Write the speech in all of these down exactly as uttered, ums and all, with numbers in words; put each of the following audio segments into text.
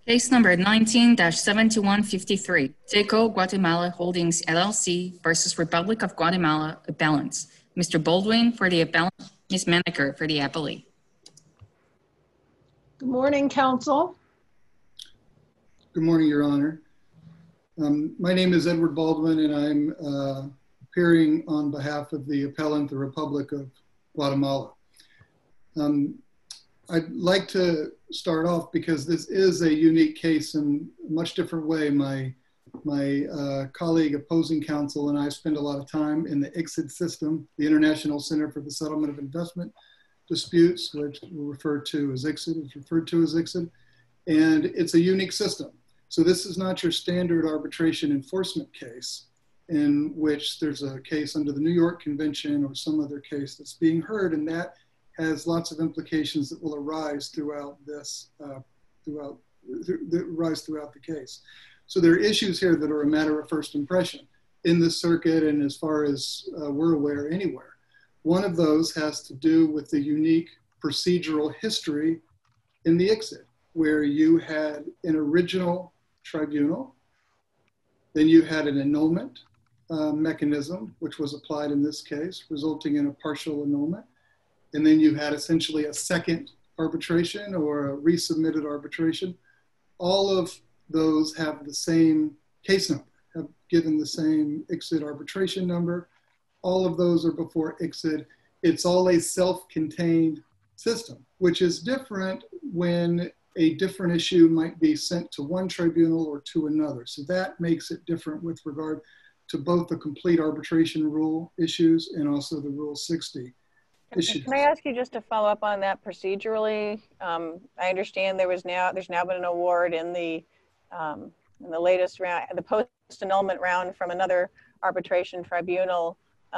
Case number nineteen dash seventy-one fifty-three, Teco Guatemala Holdings L L C versus Republic of Guatemala appellants. Mister Baldwin for the appellant, Miz Maneker for the appellee. Good morning, counsel. Good morning, Your Honor. Um, my name is Edward Baldwin, and I'm uh, appearing on behalf of the appellant, the Republic of Guatemala. Um, I'd like to start off because this is a unique case in a much different way. My, my uh, colleague opposing counsel and I spend a lot of time in the I C S I D system, the International Center for the Settlement of Investment Disputes, which we refer to as I C S I D, is referred to as I C S I D, and it's a unique system. So this is not your standard arbitration enforcement case in which there's a case under the New York Convention or some other case that's being heard, and that has lots of implications that will arise throughout this, uh, throughout, that arise throughout the case. So there are issues here that are a matter of first impression in the circuit and as far as uh, we're aware anywhere. One of those has to do with the unique procedural history in the I C S I D, where you had an original tribunal, then you had an annulment uh, mechanism, which was applied in this case, resulting in a partial annulment. And then you had essentially a second arbitration or a resubmitted arbitration. All of those have the same case number, have given the same I C S I D arbitration number. All of those are before I C S I D. It's all a self-contained system, which is different when a different issue might be sent to one tribunal or to another. So that makes it different with regard to both the complete arbitration rule issues and also the Rule sixty. Issues. Can I ask you just to follow up on that procedurally? Um, I understand there was now there's now been an award in the um, in the latest round, the post annulment round from another arbitration tribunal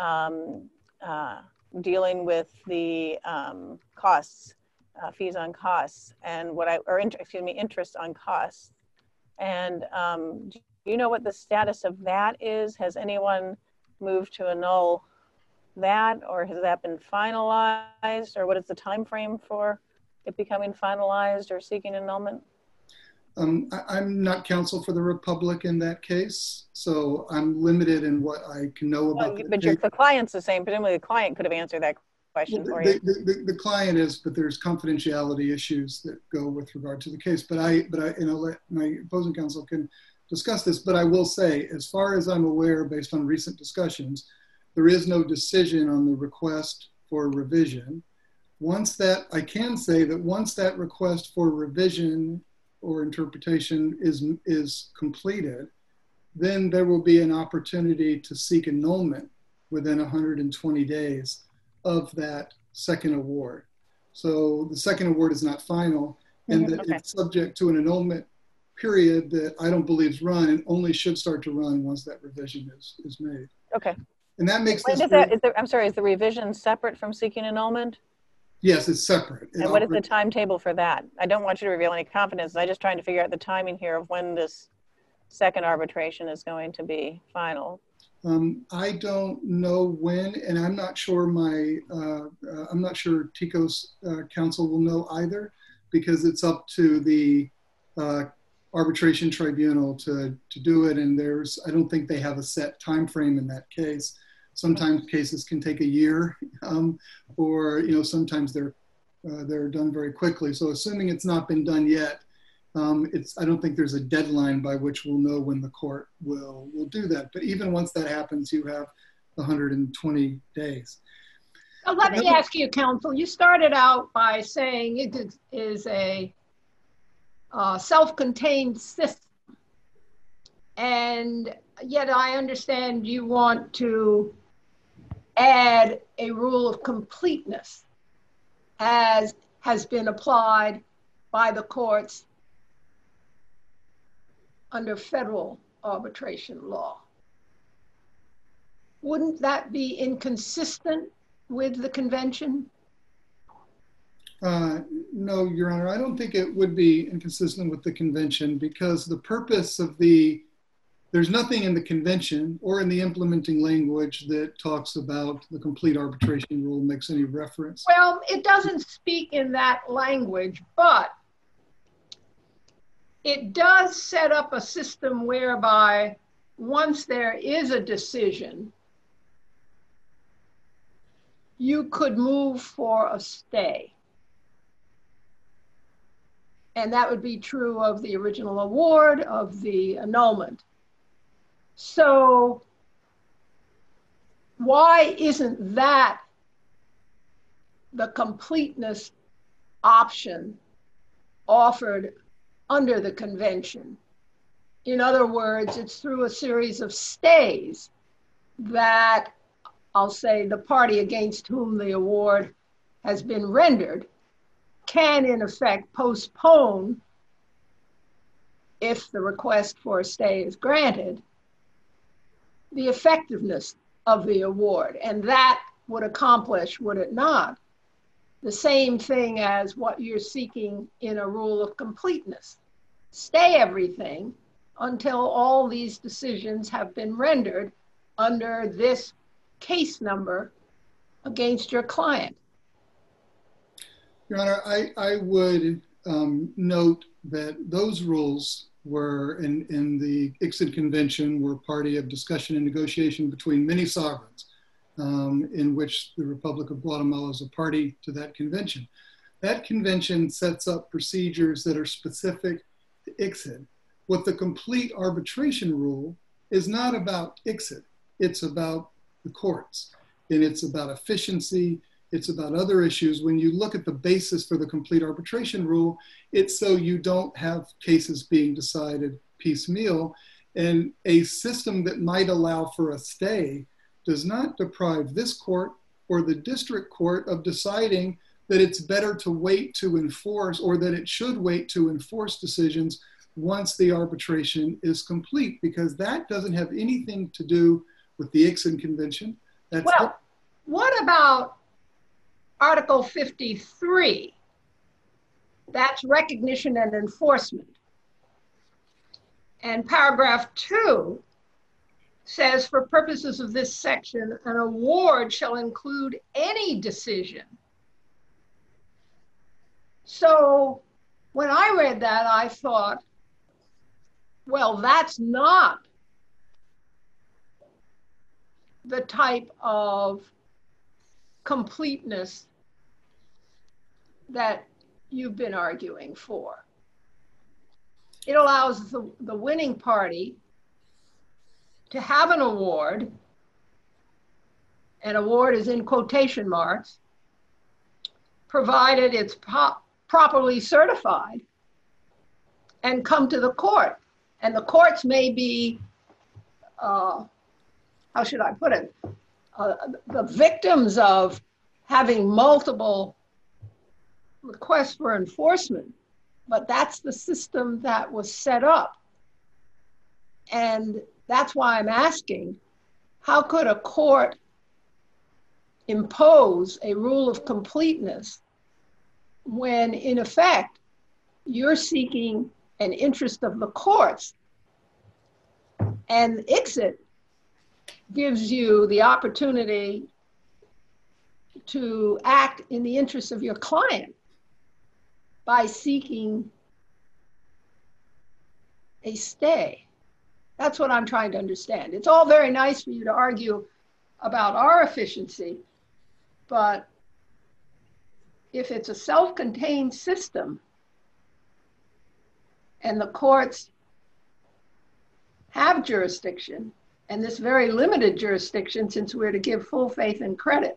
um, uh, dealing with the um, costs, uh, fees on costs, and what I or inter, excuse me, interest on costs. And um, do you know what the status of that is? Has anyone moved to annul that, or has that been finalized, or what is the time frame for it becoming finalized or seeking annulment? Um, I, I'm not counsel for the Republic in that case, so I'm limited in what I can know about. Well, but your, the client's the same. Presumably, the client could have answered that question well, for the, you. The, the, the client is, but there's confidentiality issues that go with regard to the case. But I, but I, and I'll let my opposing counsel can discuss this. But I will say, as far as I'm aware, based on recent discussions, there is no decision on the request for revision. Once that, I can say that once that request for revision or interpretation is, is completed, then there will be an opportunity to seek annulment within one hundred twenty days of that second award. So the second award is not final, and Mm-hmm, that okay. it's subject to an annulment period that I don't believe is run and only should start to run once that revision is, is made. Okay. And that makes When this. does that, is there, I'm sorry, is the revision separate from seeking annulment? Yes, it's separate. It And what is the operates- timetable for that? I don't want you to reveal any confidence. I'm just trying to figure out the timing here of when this second arbitration is going to be final. Um, I don't know when, and I'm not sure my, uh, uh, I'm not sure TICO's uh, counsel will know either, because it's up to the uh, arbitration tribunal to, to do it. And there's, I don't think they have a set time frame in that case. Sometimes cases can take a year, um, or, you know, sometimes they're, uh, they're done very quickly. So assuming it's not been done yet, um, it's, I don't think there's a deadline by which we'll know when the court will, will do that. But even once that happens, you have one hundred twenty days. Now, let me ask you, counsel, you started out by saying it is, is a uh, self-contained system. And yet I understand you want to add a rule of completeness as has been applied by the courts under federal arbitration law. Wouldn't that be inconsistent with the convention? Uh, no, Your Honor, I don't think it would be inconsistent with the convention, because the purpose of the, there's nothing in the convention or in the implementing language that talks about the complete arbitration rule, makes any reference. Well, it doesn't speak in that language, but it does set up a system whereby once there is a decision, you could move for a stay. And that would be true of the original award, of the annulment. So why isn't that the completeness option offered under the convention? In other words, it's through a series of stays that, I'll say, the party against whom the award has been rendered can in effect postpone, if the request for a stay is granted, the effectiveness of the award. And that would accomplish, would it not, the same thing as what you're seeking in a rule of completeness. Stay everything until all these decisions have been rendered under this case number against your client. Your Honor, I, I would um, note that those rules were in, in the I C S I D Convention were party of discussion and negotiation between many sovereigns, um, in which the Republic of Guatemala is a party to that convention. That convention sets up procedures that are specific to I C S I D. What the complete arbitration rule is not about I C S I D, it's about the courts, and it's about efficiency. It's about other issues. When you look at the basis for the complete arbitration rule, it's so you don't have cases being decided piecemeal. And a system that might allow for a stay does not deprive this court or the district court of deciding that it's better to wait to enforce, or that it should wait to enforce decisions once the arbitration is complete, because that doesn't have anything to do with the I C S I D Convention. That's well, the- what about Article fifty-three? That's recognition and enforcement. And paragraph two says, for purposes of this section, an award shall include any decision. So when I read that, I thought, well, that's not the type of completeness that you've been arguing for. It allows the, the winning party to have an award. An award is in quotation marks, provided it's po- properly certified, and come to the court. And the courts may be, uh, how should I put it, uh, the victims of having multiple requests for enforcement, but that's the system that was set up. And that's why I'm asking, how could a court impose a rule of completeness when, in effect, you're seeking an interest of the courts, and I C S I D gives you the opportunity to act in the interest of your client by seeking a stay? That's what I'm trying to understand. It's all very nice for you to argue about our efficiency, but if it's a self-contained system and the courts have jurisdiction, and this very limited jurisdiction, since we're to give full faith and credit,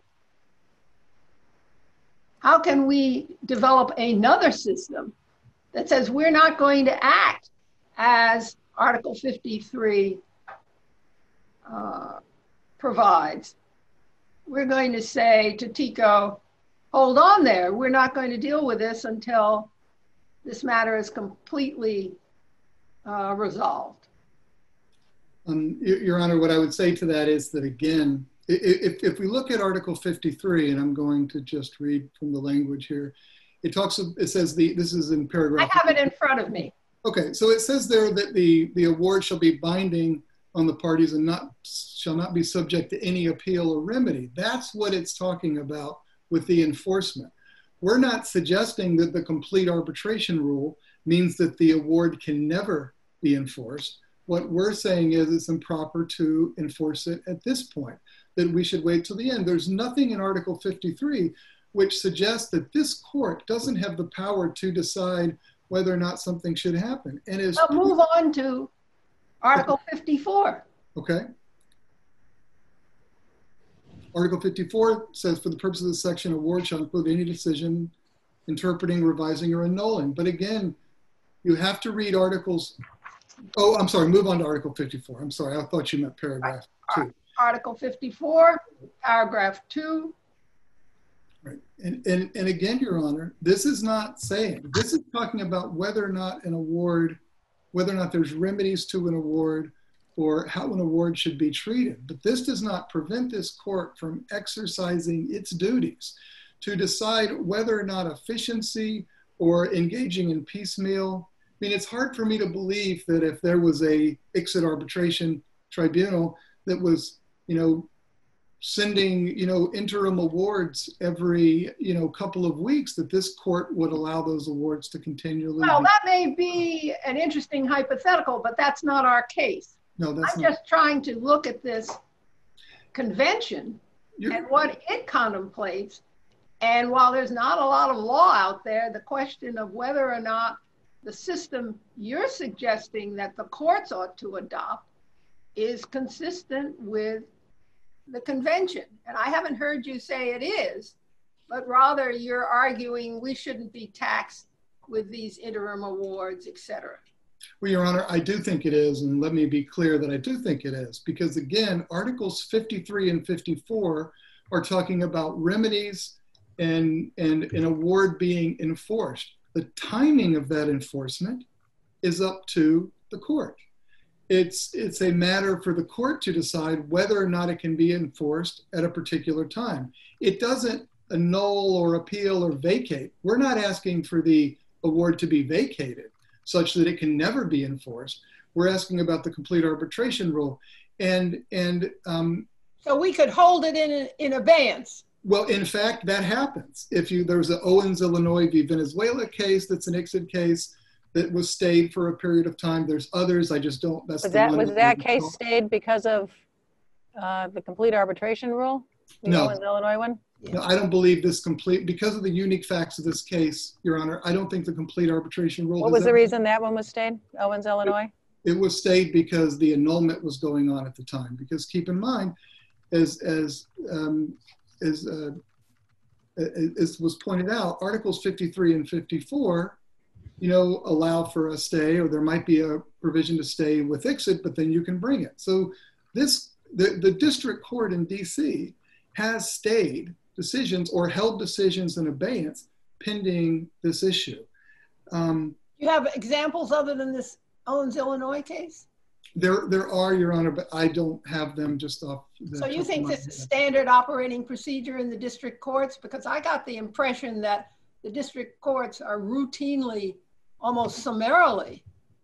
how can we develop another system that says we're not going to act as Article fifty-three uh, provides? We're going to say to TICO, hold on there, we're not going to deal with this until this matter is completely uh, resolved. Um, Your Honor, what I would say to that is that, again, if, if we look at Article fifty-three, and I'm going to just read from the language here, it talks, it says, the this is in paragraph. I have it in front of me. Okay, so it says there that the, the award shall be binding on the parties and not shall not be subject to any appeal or remedy. That's what it's talking about with the enforcement. We're not suggesting that the complete arbitration rule means that the award can never be enforced. What we're saying is it's improper to enforce it at this point, that we should wait till the end. There's nothing in Article fifty-three which suggests that this court doesn't have the power to decide whether or not something should happen. And is Well, move on to Article fifty-four. Okay. Article fifty-four says, for the purpose of this section, award shall include any decision interpreting, revising, or annulling. But again, you have to read articles. Oh, I'm sorry, move on to Article fifty-four. I'm sorry, I thought you meant paragraph two. Article fifty-four, paragraph two. Right. And, and, and again, Your Honor, this is not saying, this is talking about whether or not an award, whether or not there's remedies to an award or how an award should be treated. But this does not prevent this court from exercising its duties to decide whether or not efficiency or engaging in piecemeal. I mean, it's hard for me to believe that if there was a ICSID arbitration tribunal that was, you know, sending, you know, interim awards every, you know, couple of weeks, that this court would allow those awards to continually. Well, be- that may be an interesting hypothetical, but that's not our case. No, that's I'm not. just trying to look at this convention You're- and what it contemplates. And while there's not a lot of law out there, the question of whether or not the system you're suggesting that the courts ought to adopt is consistent with the convention. And I haven't heard you say it is, but rather you're arguing we shouldn't be taxed with these interim awards, et cetera. Well, Your Honor, I do think it is, and let me be clear that I do think it is, because again, Articles fifty-three and fifty-four are talking about remedies and, and an award being enforced. The timing of that enforcement is up to the court. It's, it's a matter for the court to decide whether or not it can be enforced at a particular time. It doesn't annul or appeal or vacate. We're not asking for the award to be vacated such that it can never be enforced. We're asking about the complete arbitration rule. And, and um, So we could hold it in, in abeyance. well, in fact, that happens. If you, there's an Owens, Illinois v. Venezuela case that's an ICSID case that was stayed for a period of time. There's others, I just don't. That's Was the that, one was I that recall. case stayed because of uh, the complete arbitration rule? The No. Owens, Illinois one? No, I don't believe this complete, because of the unique facts of this case, Your Honor, I don't think the complete arbitration rule. What has was the ever- reason that one was stayed? Owens, Illinois? It was stayed because the annulment was going on at the time. Because keep in mind, as, as, um, as, uh, as was pointed out, Articles fifty-three and fifty-four, you know, allow for a stay, or there might be a provision to stay with ICSID, but then you can bring it. So this, the, the district court in D C has stayed decisions or held decisions in abeyance pending this issue. Um, You have examples other than this Owens, Illinois case? there, there are, Your Honor, but I don't have them just off. the So you top of think my this is head. standard operating procedure in the district courts? Because I got the impression that the district courts are routinely, almost summarily,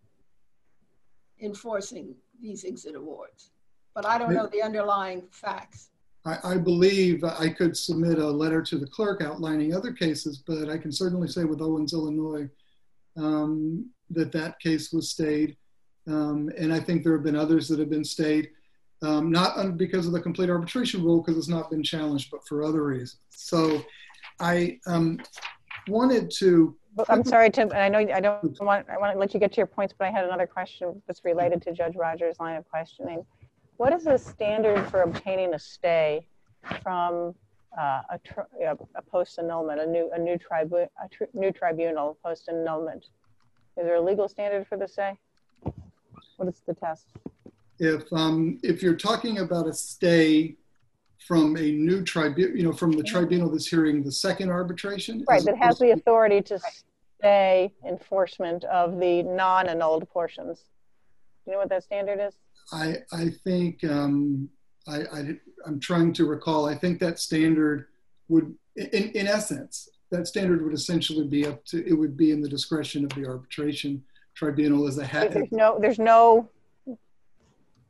enforcing these exit awards. But I don't know the underlying facts. I, I believe I could submit a letter to the clerk outlining other cases, but I can certainly say with Owens, Illinois, um, that that case was stayed. Um, and I think there have been others that have been stayed, um, not un- because of the complete arbitration rule, because it's not been challenged, but for other reasons. So I um, wanted to. Well, I'm sorry, Tim, and I know I don't want, I want to let you get to your points, but I had another question that's related to Judge Rogers' line of questioning. What is the standard for obtaining a stay from uh, a, tr a, a post annulment, a new, a new, tribu a tr new tribunal post annulment? Is there a legal standard for the stay? What is the test? If um, if you're talking about a stay from a new tribunal, you know, from the tribunal that's hearing the second arbitration, Right, as that has opposed the authority to stay enforcement of the non-annulled portions. Do you know what that standard is? I, I think, um, I, I, I'm trying to recall, I think that standard would, in, in essence, that standard would essentially be up to, it would be in the discretion of the arbitration tribunal as a head. There's no, there's no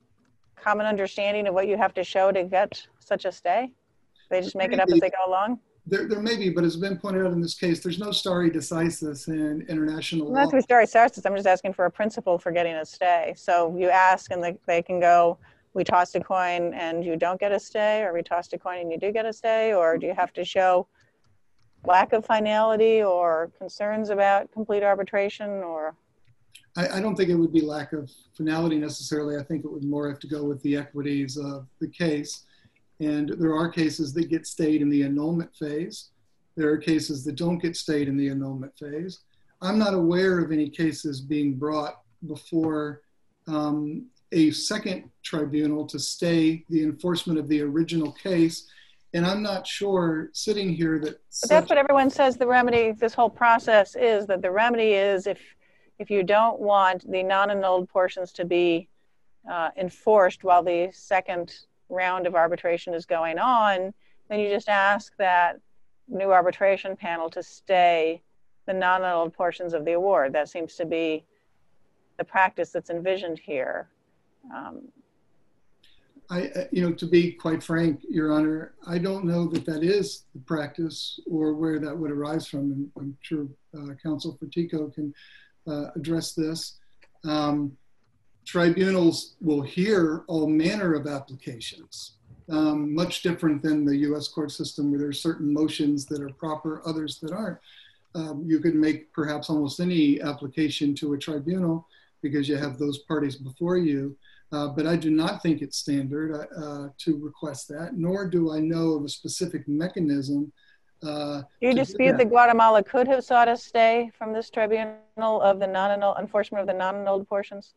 common understanding of what you have to show to get such a stay? They just make it up as they go along? There, there may be, but as been pointed out in this case, there's no stare decisis in international Well, law. not through stare decisis. I'm just asking for a principle for getting a stay. So you ask and they, they can go, we tossed a coin and you don't get a stay, or we tossed a coin and you do get a stay, or do you have to show lack of finality or concerns about complete arbitration? Or I, I don't think it would be lack of finality necessarily. I think it would more have to go with the equities of the case. And there are cases that get stayed in the annulment phase. There are cases that don't get stayed in the annulment phase. I'm not aware of any cases being brought before um, a second tribunal to stay the enforcement of the original case. And I'm not sure sitting here that- But that's what everyone says the remedy, this whole process is, that the remedy is if, if you don't want the non-annulled portions to be uh, enforced while the second round of arbitration is going on, then you just ask that new arbitration panel to stay the non-annulled portions of the award. That seems to be the practice that's envisioned here. Um, I, you know, to be quite frank, Your Honor, I don't know that that is the practice or where that would arise from. And I'm sure uh, Counsel for TICO can uh, address this. Um, tribunals will hear all manner of applications, um, much different than the U S court system where there are certain motions that are proper, others that aren't. Um, you could make perhaps almost any application to a tribunal because you have those parties before you. Uh, but I do not think it's standard uh, to request that, nor do I know of a specific mechanism. Uh, do you dispute that. that Guatemala could have sought a stay from this tribunal of the non-annulled enforcement of the non-annulled portions?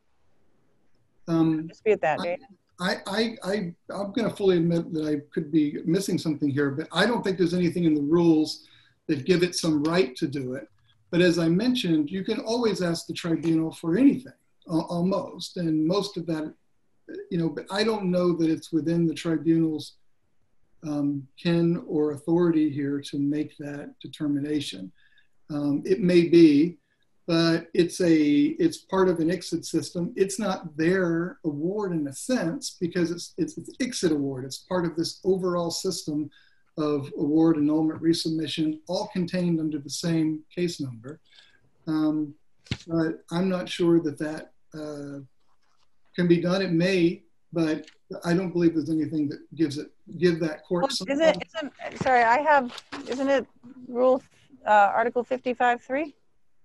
Um, dispute that, do you? I, I, I, I'm going to fully admit that I could be missing something here, but I don't think there's anything in the rules that give it some right to do it. But as I mentioned, you can always ask the tribunal for anything, almost, and most of that, you know, but I don't know that it's within the tribunal's um, ken or authority here to make that determination. Um, it may be, but it's a it's part of an I C S I D system. It's not their award in a sense because it's it's it's I C S I D award. It's part of this overall system of award, annulment, resubmission, all contained under the same case number. Um, but I'm not sure that that uh, can be done. It may, but I don't believe there's anything that gives it give that court. Well, some is it? Isn't, sorry, I have. Isn't it Rule uh, Article fifty-five three?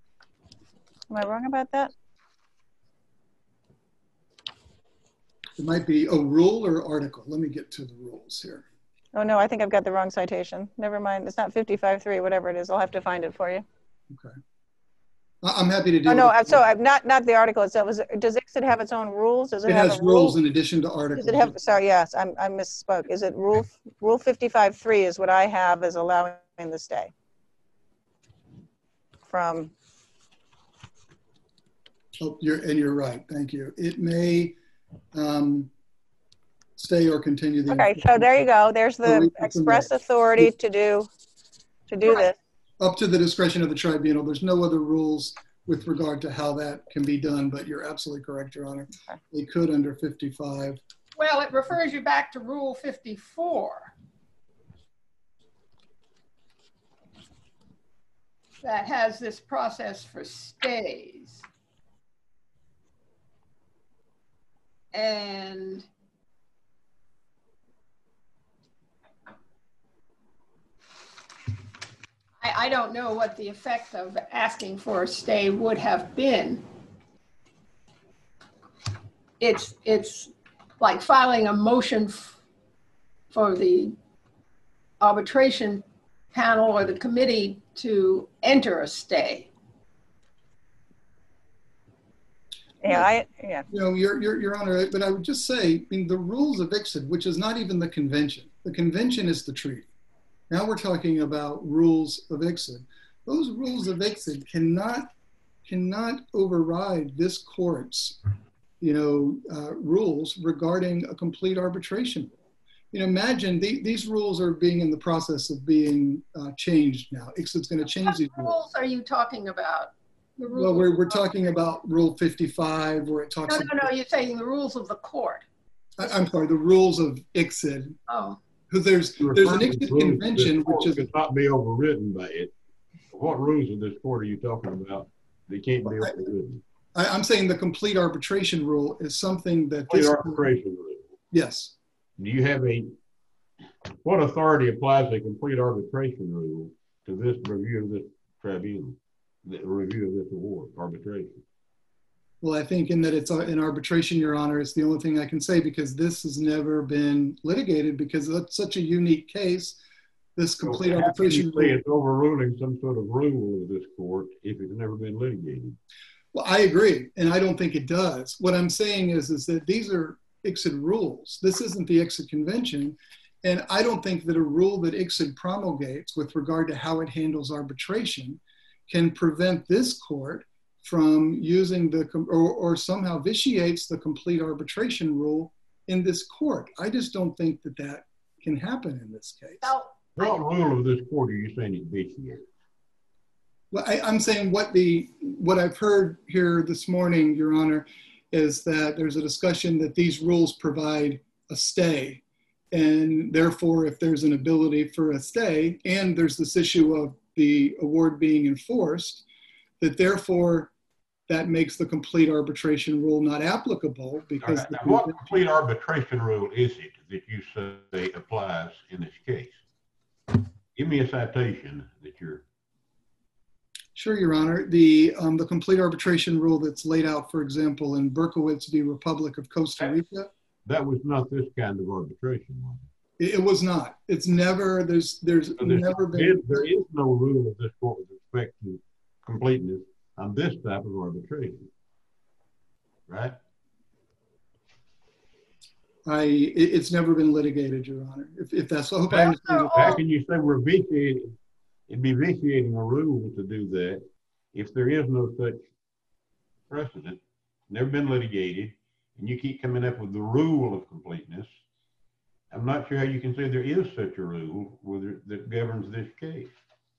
Am I wrong about that? It might be a rule or article. Let me get to the rules here. Oh no, I think I've got the wrong citation. Never mind. It's not fifty-five three. Whatever it is, I'll have to find it for you. Okay. I'm happy to do. Oh no, it. so I'm not not the article itself. Is it, does I C S I D have its own rules? Does it, it have has a rules rule? in addition to articles. Does it have? Sorry, yes, I'm, I misspoke. Is it rule Rule fifty-five three is what I have as allowing the stay from. Oh, you're and you're right. Thank you. It may um, stay or continue the. Okay, so there you go. There's the express authority to do to do right. this. Up to the discretion of the tribunal. There's no other rules with regard to how that can be done, but you're absolutely correct, Your Honor. Okay. They could under fifty-five. Well, it refers you back to Rule fifty-four. That has this process for stays. And I, I don't know what the effect of asking for a stay would have been. It's, it's like filing a motion f- for the arbitration panel or the committee to enter a stay. Yeah, I, yeah. You know, your, your, your Honor, but I would just say, I mean, the rules of I C S I D, which is not even the convention. The convention is the treaty. Now we're talking about rules of I C S I D. Those rules of I C S I D cannot, cannot override this court's, you know, uh, rules regarding a complete arbitration. You know, imagine the, these rules are being in the process of being uh, changed now. I C S I D's going to change these rules. What rules are you talking about? Well, we're, we're talking about Rule fifty-five where it talks No, no, no, you're saying the rules of the court. I, I'm sorry, the rules of I C S I D. Oh. Because there's You're there's an referring to ICSID rules convention, this court which is could not be overridden by it. What rules of this court are you talking about? They can't be I, overridden. I, I'm saying the complete arbitration rule is something that Complete this arbitration rule. yes. Do you have a what authority applies a complete arbitration rule to this review of this tribunal, the review of this award, arbitration? Well, I think in that it's in arbitration, Your Honor, it's the only thing I can say because this has never been litigated because that's such a unique case. This complete so arbitration rule. It's overruling some sort of rule of this court if it's never been litigated. Well, I agree, and I don't think it does. What I'm saying is, is that these are ICSID rules. This isn't the ICSID convention, and I don't think that a rule that ICSID promulgates with regard to how it handles arbitration can prevent this court from using the, or, or somehow vitiates the complete arbitration rule in this court. I just don't think that that can happen in this case. Now, What rule of this court are you saying it vitiates? Well, I, I'm saying what the what I've heard here this morning, Your Honor, is that there's a discussion that these rules provide a stay. And therefore, if there's an ability for a stay, and there's this issue of the award being enforced, that therefore that makes the complete arbitration rule not applicable because Right. the Now, what complete arbitration rule is it that you say applies in this case? Give me a citation that you're. Sure, Your Honor. The um, the complete arbitration rule that's laid out, for example, in Berkowitz v. Republic of Costa Rica. That was not this kind of arbitration, was it? It, it was not. It's never. There's there's, So there's never no, been. There is no rule of this court with respect to completeness on this type of arbitration, right? I. It, it's never been litigated, Your Honor. If, if that's. I hope I understand. all- How can you say we're vitiating? It'd be vitiating a rule to do that if there is no such precedent, never been litigated, and you keep coming up with the rule of completeness. I'm not sure how you can say there is such a rule whether that governs this case.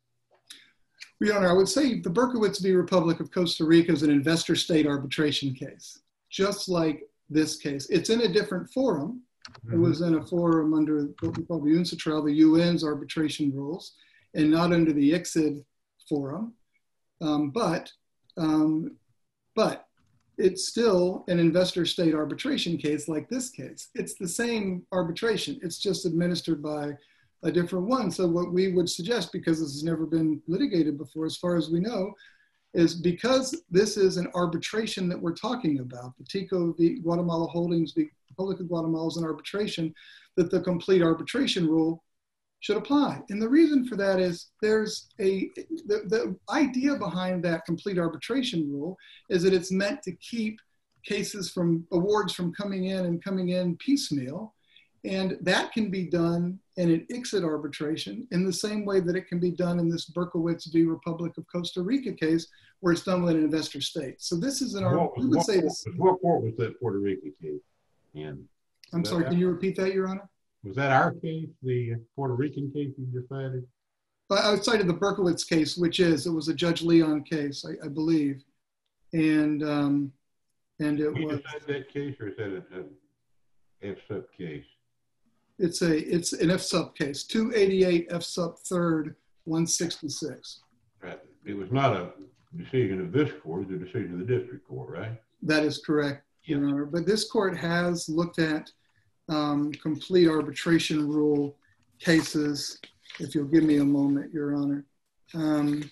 Your Honor, I would say the Berkowitz v. Republic of Costa Rica is an investor state arbitration case, just like this case. It's in a different forum. Mm-hmm. It was in a forum under what we call the UNCITRAL, the U N's arbitration rules, and not under the ICSID forum. Um, but, um, but it's still an investor state arbitration case like this case. It's the same arbitration. It's just administered by a different one. So what we would suggest, because this has never been litigated before, as far as we know, is because this is an arbitration that we're talking about, the TICO v. Guatemala Holdings v. Republic of Guatemala is an arbitration, that the complete arbitration rule should apply. And the reason for that is there's a, the, the idea behind that complete arbitration rule is that it's meant to keep cases from, awards from coming in and coming in piecemeal. And that can be done in an ICSID arbitration in the same way that it can be done in this Berkowitz v. Republic of Costa Rica case, where it's done with an investor state. So this is an, What, we would what, say court, this. what court was that Puerto Rico case in? I'm sorry, can you repeat that, Your Honor? Was that our case, the Puerto Rican case you decided? Outside of the Berkowitz case, which is, it was a Judge Leon case, I, I believe. And um, and it we was- decided that case, or is that a, a F S U P case? It's a, it's an F S U P case, two eighty-eight F S U P third, one sixty-six. Right. It was not a decision of this court, it was a decision of the district court, right? That is correct, Your Honor. But this court has looked at um, complete arbitration rule cases. If you'll give me a moment, Your Honor. Um,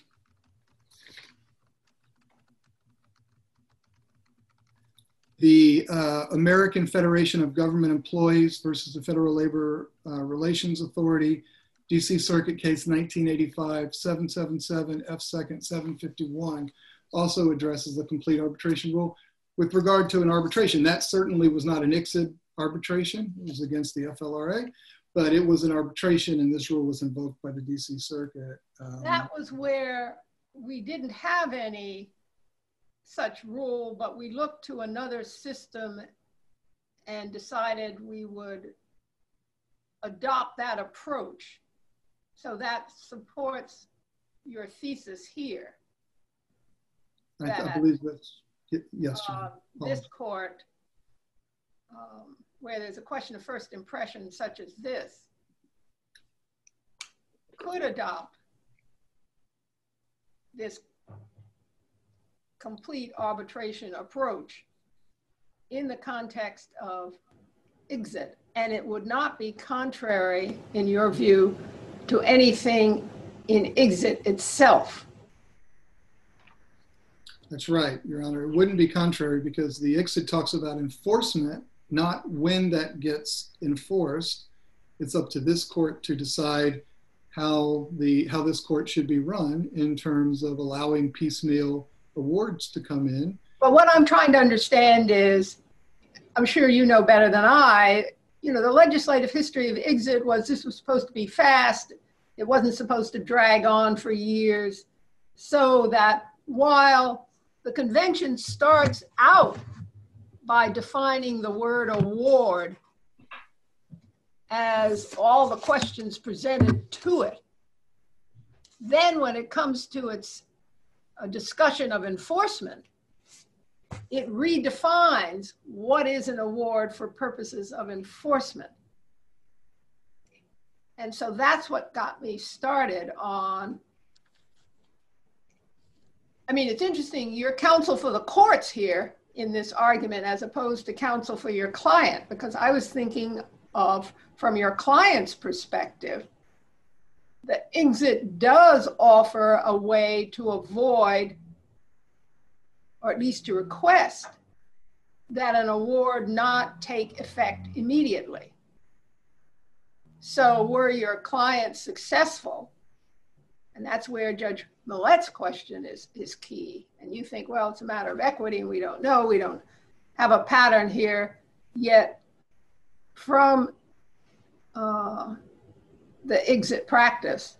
the uh, American Federation of Government Employees versus the Federal Labor uh, Relations Authority, D C Circuit case nineteen eighty-five, seven seventy-seven F second seven fifty-one, also addresses the complete arbitration rule. With regard to an arbitration, that certainly was not an ICSID arbitration. It was against the F L R A, but it was an arbitration, and this rule was invoked by the D C Circuit. Um, that was where we didn't have any such rule, but we looked to another system and decided we would adopt that approach. So that supports your thesis here. I, I that, believe that's, yes. uh, this court, um, where there's a question of first impression such as this, could adopt this complete arbitration approach in the context of exit, and it would not be contrary, in your view, to anything in exit itself. That's right, Your Honor. It wouldn't be contrary because the exit talks about enforcement, not when that gets enforced. It's up to this court to decide how the how this court should be run in terms of allowing piecemeal awards to come in. But what I'm trying to understand is, I'm sure you know better than I, you know, the legislative history of exit was this was supposed to be fast. It wasn't supposed to drag on for years. So that while the convention starts out by defining the word award as all the questions presented to it, then when it comes to its a discussion of enforcement, it redefines what is an award for purposes of enforcement. And so that's what got me started on. I mean, it's interesting, you're counsel for the courts here in this argument as opposed to counsel for your client, because I was thinking of, from your client's perspective, that exit does offer a way to avoid, or at least to request, that an award not take effect immediately. So were your clients successful, and that's where Judge Millett's question is, is key, and you think, well, it's a matter of equity and we don't know, we don't have a pattern here, yet from uh, the exit practice,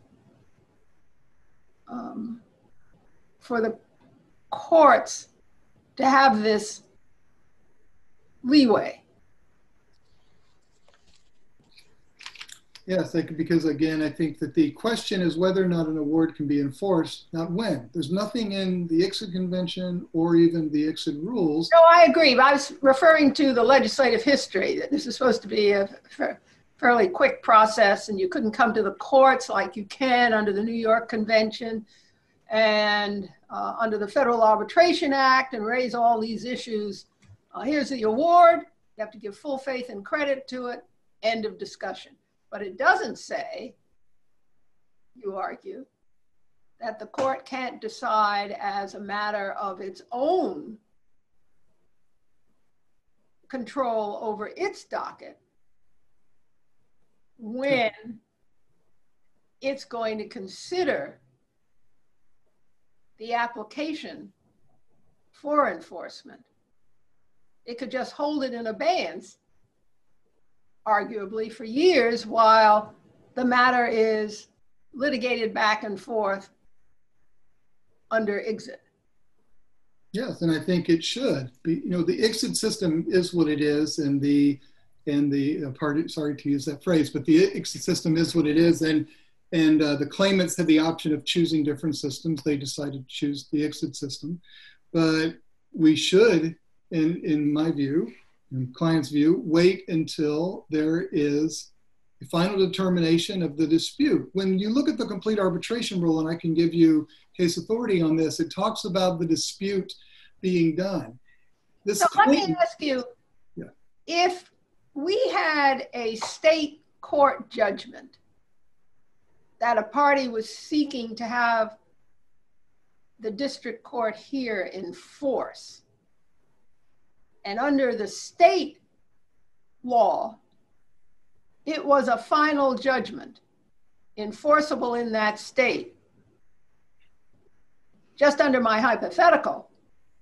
um, for the courts to have this leeway. Yes, I could, because again, I think that the question is whether or not an award can be enforced, not when. There's nothing in the exit convention or even the exit rules. No, I agree, but I was referring to the legislative history, that this is supposed to be a fairly quick process and you couldn't come to the courts like you can under the New York Convention and uh, under the Federal Arbitration Act and raise all these issues. Uh, here's the award, you have to give full faith and credit to it, end of discussion. But it doesn't say, you argue, that the court can't decide as a matter of its own control over its docket when it's going to consider the application for enforcement. It could just hold it in abeyance, arguably, for years while the matter is litigated back and forth under exit. Yes, and I think it should be. You know, the exit system is what it is, and the and the uh, party. Sorry to use that phrase, but the exit system is what it is, and and uh, the claimants had the option of choosing different systems. They decided to choose the exit system, but we should, in in my view, in client's view, wait until there is a final determination of the dispute. When you look at the complete arbitration rule, and I can give you case authority on this, it talks about the dispute being done. This so let claim, me ask you, yeah. if we had a state court judgment that a party was seeking to have the district court here enforce, and under the state law, it was a final judgment enforceable in that state. Just under my hypothetical,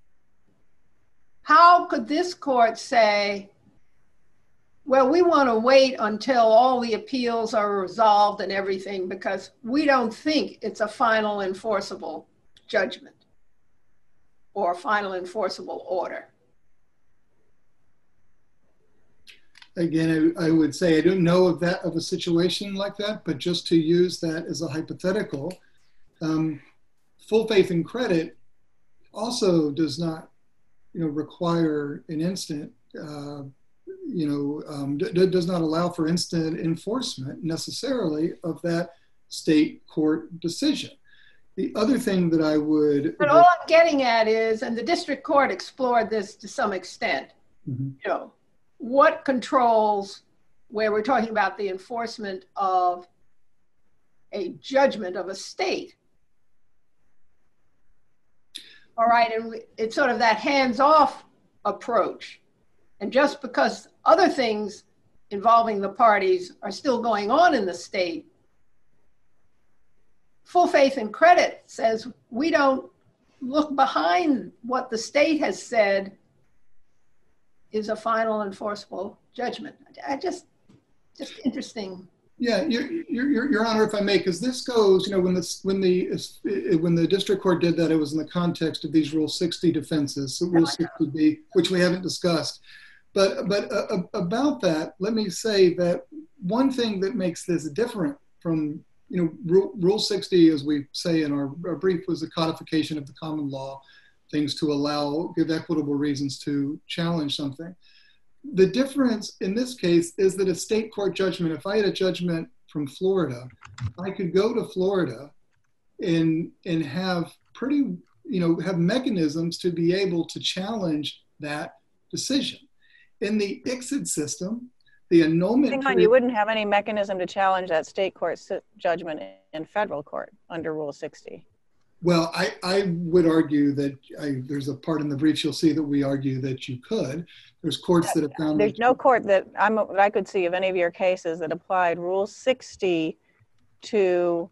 how could this court say, well, we want to wait until all the appeals are resolved and everything because we don't think it's a final enforceable judgment or a final enforceable order? Again, I, I would say I don't know of that of a situation like that, but just to use that as a hypothetical, um, full faith and credit also does not, you know, require an instant, uh, you know, um, d- does not allow for instant enforcement necessarily of that state court decision. The other thing that I would... But all I'm getting at is, and the district court explored this to some extent, mm-hmm. you know, what controls, where we're talking about the enforcement of a judgment of a state. All right, and we, it's sort of that hands-off approach. And just because other things involving the parties are still going on in the state, full faith and credit says we don't look behind what the state has said is a final enforceable judgment. I just, just interesting. Yeah, your, your, your Honor, if I may, because this goes, you know, when this, when the, when the district court did that, it was in the context of these Rule sixty defenses, so Rule sixty B, which we haven't discussed. But, but uh, about that, let me say that one thing that makes this different from, you know, Rule, Rule sixty, as we say in our, our brief, was the codification of the common law, things to allow, give equitable reasons to challenge something. The difference in this case is that a state court judgment, if I had a judgment from Florida, I could go to Florida and, and have pretty, you know, have mechanisms to be able to challenge that decision. In the I C S I D system, the annulment... Hang on, you wouldn't have any mechanism to challenge that state court judgment in federal court under Rule sixty. Well, I, I would argue that I, there's a part in the briefs you'll see that we argue that you could. There's courts that have found... There's no court that I'm, that I could see of any of your cases that applied Rule sixty to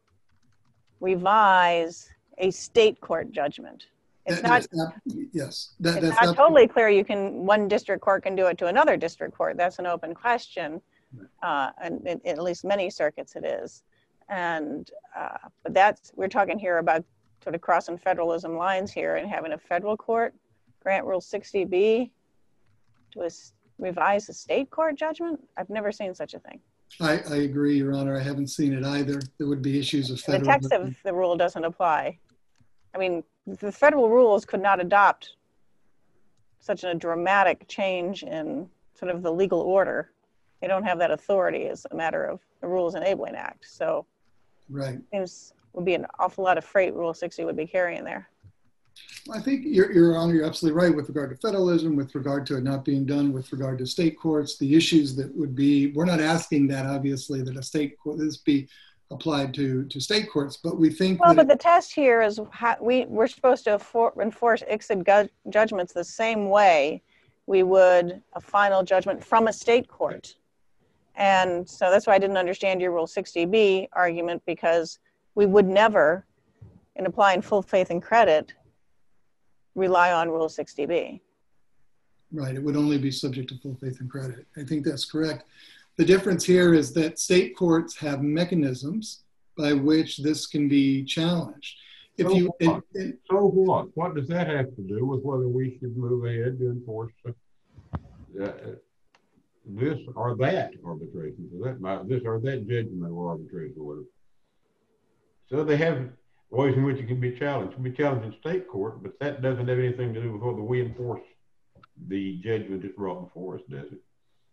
revise a state court judgment. It's that, not, yes, that, yes, that, it's that's not not totally clear you can, one district court can do it to another district court. That's an open question. Uh, and in, in at least many circuits it is. And, uh, but that's, we're talking here about sort of crossing federalism lines here and having a federal court grant Rule sixty B to a, revise a state court judgment. I've never seen such a thing. I, I agree, Your Honor. I haven't seen it either. There would be issues of federal... The text of the rule doesn't apply. I mean, the federal rules could not adopt such a dramatic change in sort of the legal order. They don't have that authority as a matter of the Rules Enabling Act. So right. It seems would be an awful lot of freight Rule sixty would be carrying there. I think, Your, Your Honor, you're absolutely right with regard to federalism, with regard to it not being done, with regard to state courts, the issues that would be, we're not asking that, obviously, that a state court, this be applied to, to state courts, but we think Well, that but the test here is how we, we're supposed to for, enforce I C S I D judgments the same way we would a final judgment from a state court. And so that's why I didn't understand your Rule sixty B argument, because we would never, in applying full faith and credit, rely on Rule sixty B. Right, it would only be subject to full faith and credit. I think that's correct. The difference here is that state courts have mechanisms by which this can be challenged. If so you, what? it, it, so what? What does that have to do with whether we should move ahead to enforce uh, this or that arbitration? So that this or that judgment or arbitration or whatever. So they have ways in which it can be challenged. It can be challenged in state court, but that doesn't have anything to do with whether we enforce the judgment that's brought before us, does it?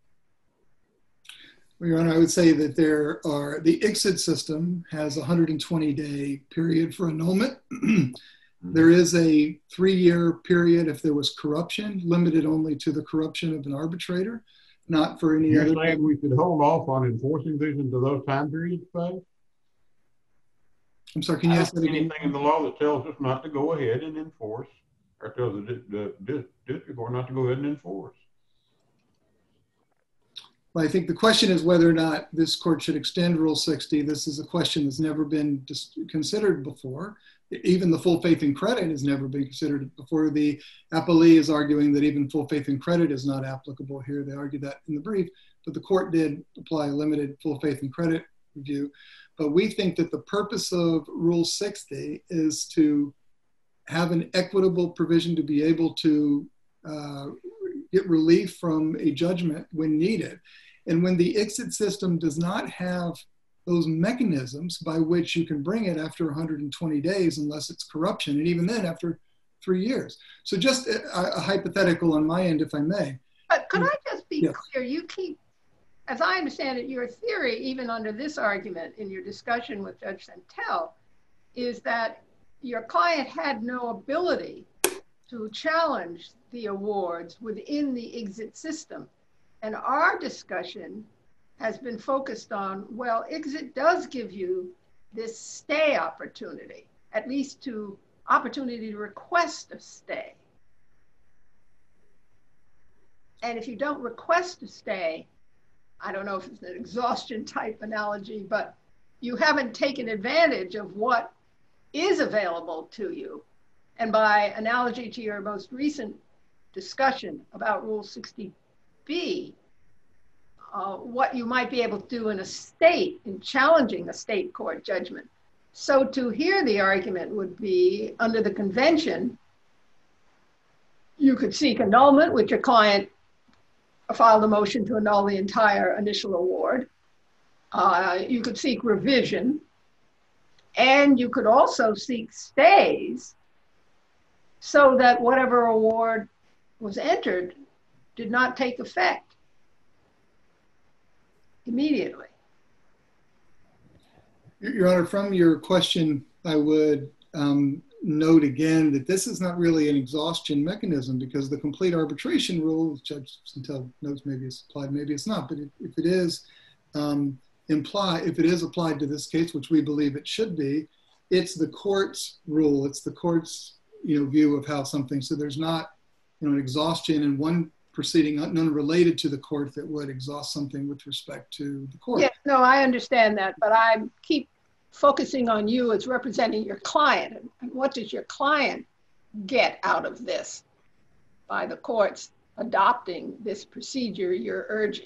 Well, Your Honor, I would say that there are, the I C S I D system has a one hundred twenty day period for annulment. Mm-hmm. There is a three-year period if there was corruption, limited only to the corruption of an arbitrator, not for any You're other. You're saying we should hold off on enforcing these into those time periods, folks? I'm sorry, can you ask that again? Anything in the law that tells us not to go ahead and enforce, or tells the, the, the district court not to go ahead and enforce? Well, I think the question is whether or not this court should extend Rule sixty. This is a question that's never been dis- considered before. Even the full faith and credit has never been considered before. The appellee is arguing that even full faith and credit is not applicable here. They argue that in the brief, but the court did apply a limited full faith and credit review. But we think that the purpose of Rule sixty is to have an equitable provision to be able to uh, get relief from a judgment when needed. And when the I C S I D system does not have those mechanisms by which you can bring it after one hundred twenty days, unless it's corruption, and even then after three years. So just a, a hypothetical on my end, if I may. But could I just be yes. clear? You keep as I understand it, your theory, even under this argument in your discussion with Judge Santel, is that your client had no ability to challenge the awards within the exit system. And our discussion has been focused on, well, exit does give you this stay opportunity, at least to opportunity to request a stay. And if you don't request a stay, I don't know if it's an exhaustion type analogy, but you haven't taken advantage of what is available to you. And by analogy to your most recent discussion about Rule sixty B, uh, what you might be able to do in a state, in challenging a state court judgment. So to hear the argument would be, under the convention, you could seek annulment, which your client filed a motion to annul the entire initial award. Uh, you could seek revision, and you could also seek stays so that whatever award was entered did not take effect immediately. Your Honor, from your question, I would um, note again that this is not really an exhaustion mechanism, because the complete arbitration rule, Judge Santel notes maybe it's applied, maybe it's not, but if, if it is um, imply, if it is applied to this case, which we believe it should be, it's the court's rule, it's the court's you know view of how something. So there's not you know an exhaustion in one proceeding, none related to the court, that would exhaust something with respect to the court. Yeah, no, I understand that, but I keep focusing on you as representing your client. And what does your client get out of this by the courts adopting this procedure you're urging?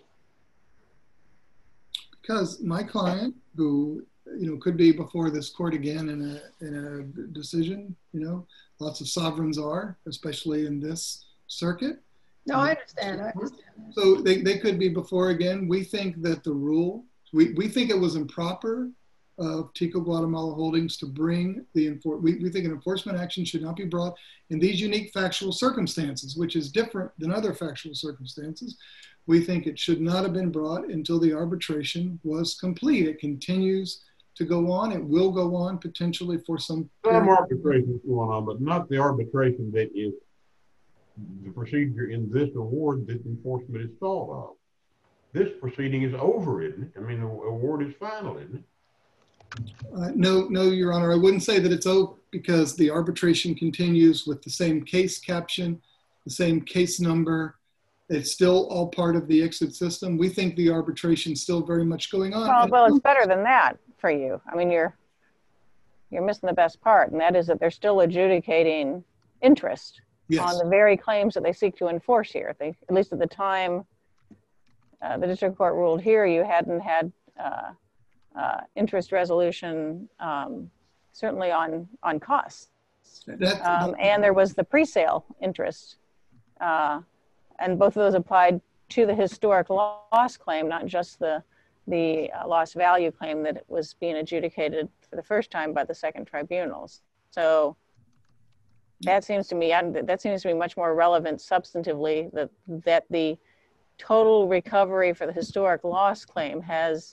Because my client, who you know could be before this court again in a in a decision, you know, lots of sovereigns are, especially in this circuit. No, I understand. I understand. So they, they could be before again. We think that the rule, we, we think it was improper of Tico Guatemala Holdings to bring the, enfor we, we think an enforcement action should not be brought in these unique factual circumstances, which is different than other factual circumstances. We think it should not have been brought until the arbitration was complete. It continues to go on. It will go on potentially for some. Some arbitration going on, but not the arbitration that is the procedure in this award that enforcement is stalled of. This proceeding is over, isn't it? I mean, the award is final, isn't it? Uh, no, no, Your Honor, I wouldn't say that it's over, because the arbitration continues with the same case caption, the same case number. It's still all part of the exit system. We think the arbitration is still very much going on. Well, well, it's better than that for you. I mean, you're you're missing the best part, and that is that they're still adjudicating interest. Yes. On the very claims that they seek to enforce here. They, at least at the time uh, the district court ruled here, you hadn't had uh, uh, interest resolution, um, certainly on, on costs. Um, and there was the pre-sale interest. Uh, and both of those applied to the historic loss claim, not just the, the uh, loss value claim that was being adjudicated for the first time by the second tribunals. So that seems to me, that seems to be much more relevant substantively, that, that the total recovery for the historic loss claim has,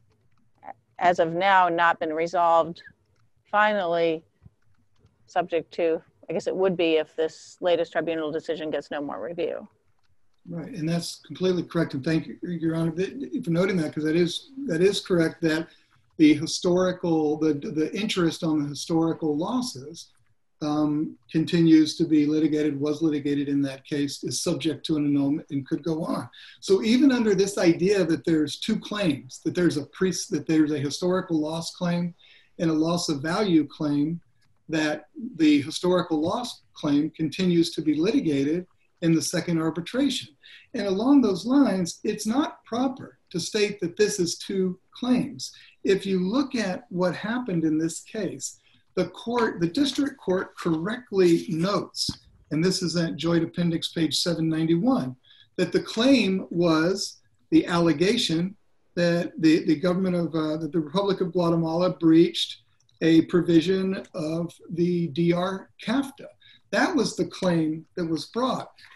as of now, not been resolved finally, subject to, I guess it would be if this latest tribunal decision gets no more review. Right, and that's completely correct. And thank you, Your Honor, for noting that, because that is, that is correct, that the historical, the, the interest on the historical losses Um, continues to be litigated, was litigated in that case, is subject to an annulment and could go on. So even under this idea that there's two claims, that there's a pre that there's a historical loss claim and a loss of value claim, that the historical loss claim continues to be litigated in the second arbitration. And along those lines, it's not proper to state that this is two claims. If you look at what happened in this case, the court, the district court correctly notes, and this is at Joint Appendix page seven ninety-one, that the claim was the allegation that the, the government of, uh, that the Republic of Guatemala breached a provision of the D R CAFTA. That was the claim that was brought.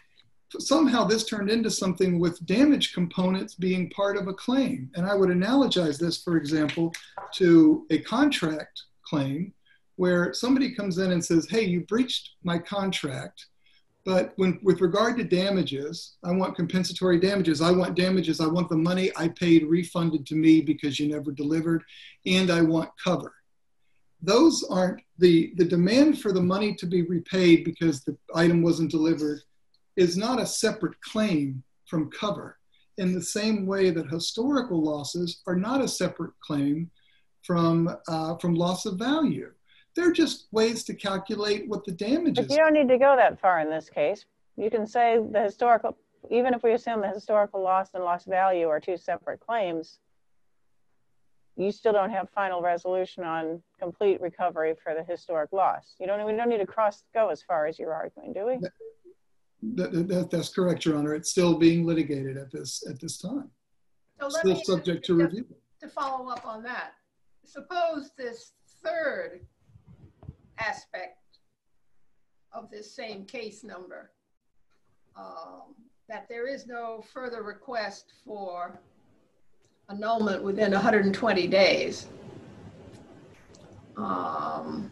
somehow this turned into something with damage components being part of a claim. And I would analogize this, for example, to a contract claim where somebody comes in and says, hey, you breached my contract, but when, with regard to damages, I want compensatory damages. I want damages. I want the money I paid refunded to me because you never delivered, and I want cover. Those aren't, the, the demand for the money to be repaid because the item wasn't delivered is not a separate claim from cover, in the same way that historical losses are not a separate claim from, uh, from loss of value. They're just ways to calculate what the damage is. But you don't need to go that far in this case. You can say the historical, even if we assume the historical loss and loss value are two separate claims, you still don't have final resolution on complete recovery for the historic loss. You don't, we don't need to cross go as far as you're arguing, do we? That, that, that's correct, Your Honor. It's still being litigated at this at this time. So Still let me, subject to just review. To follow up on that, suppose this third aspect of this same case number, um, that there is no further request for annulment within one hundred twenty days. Um,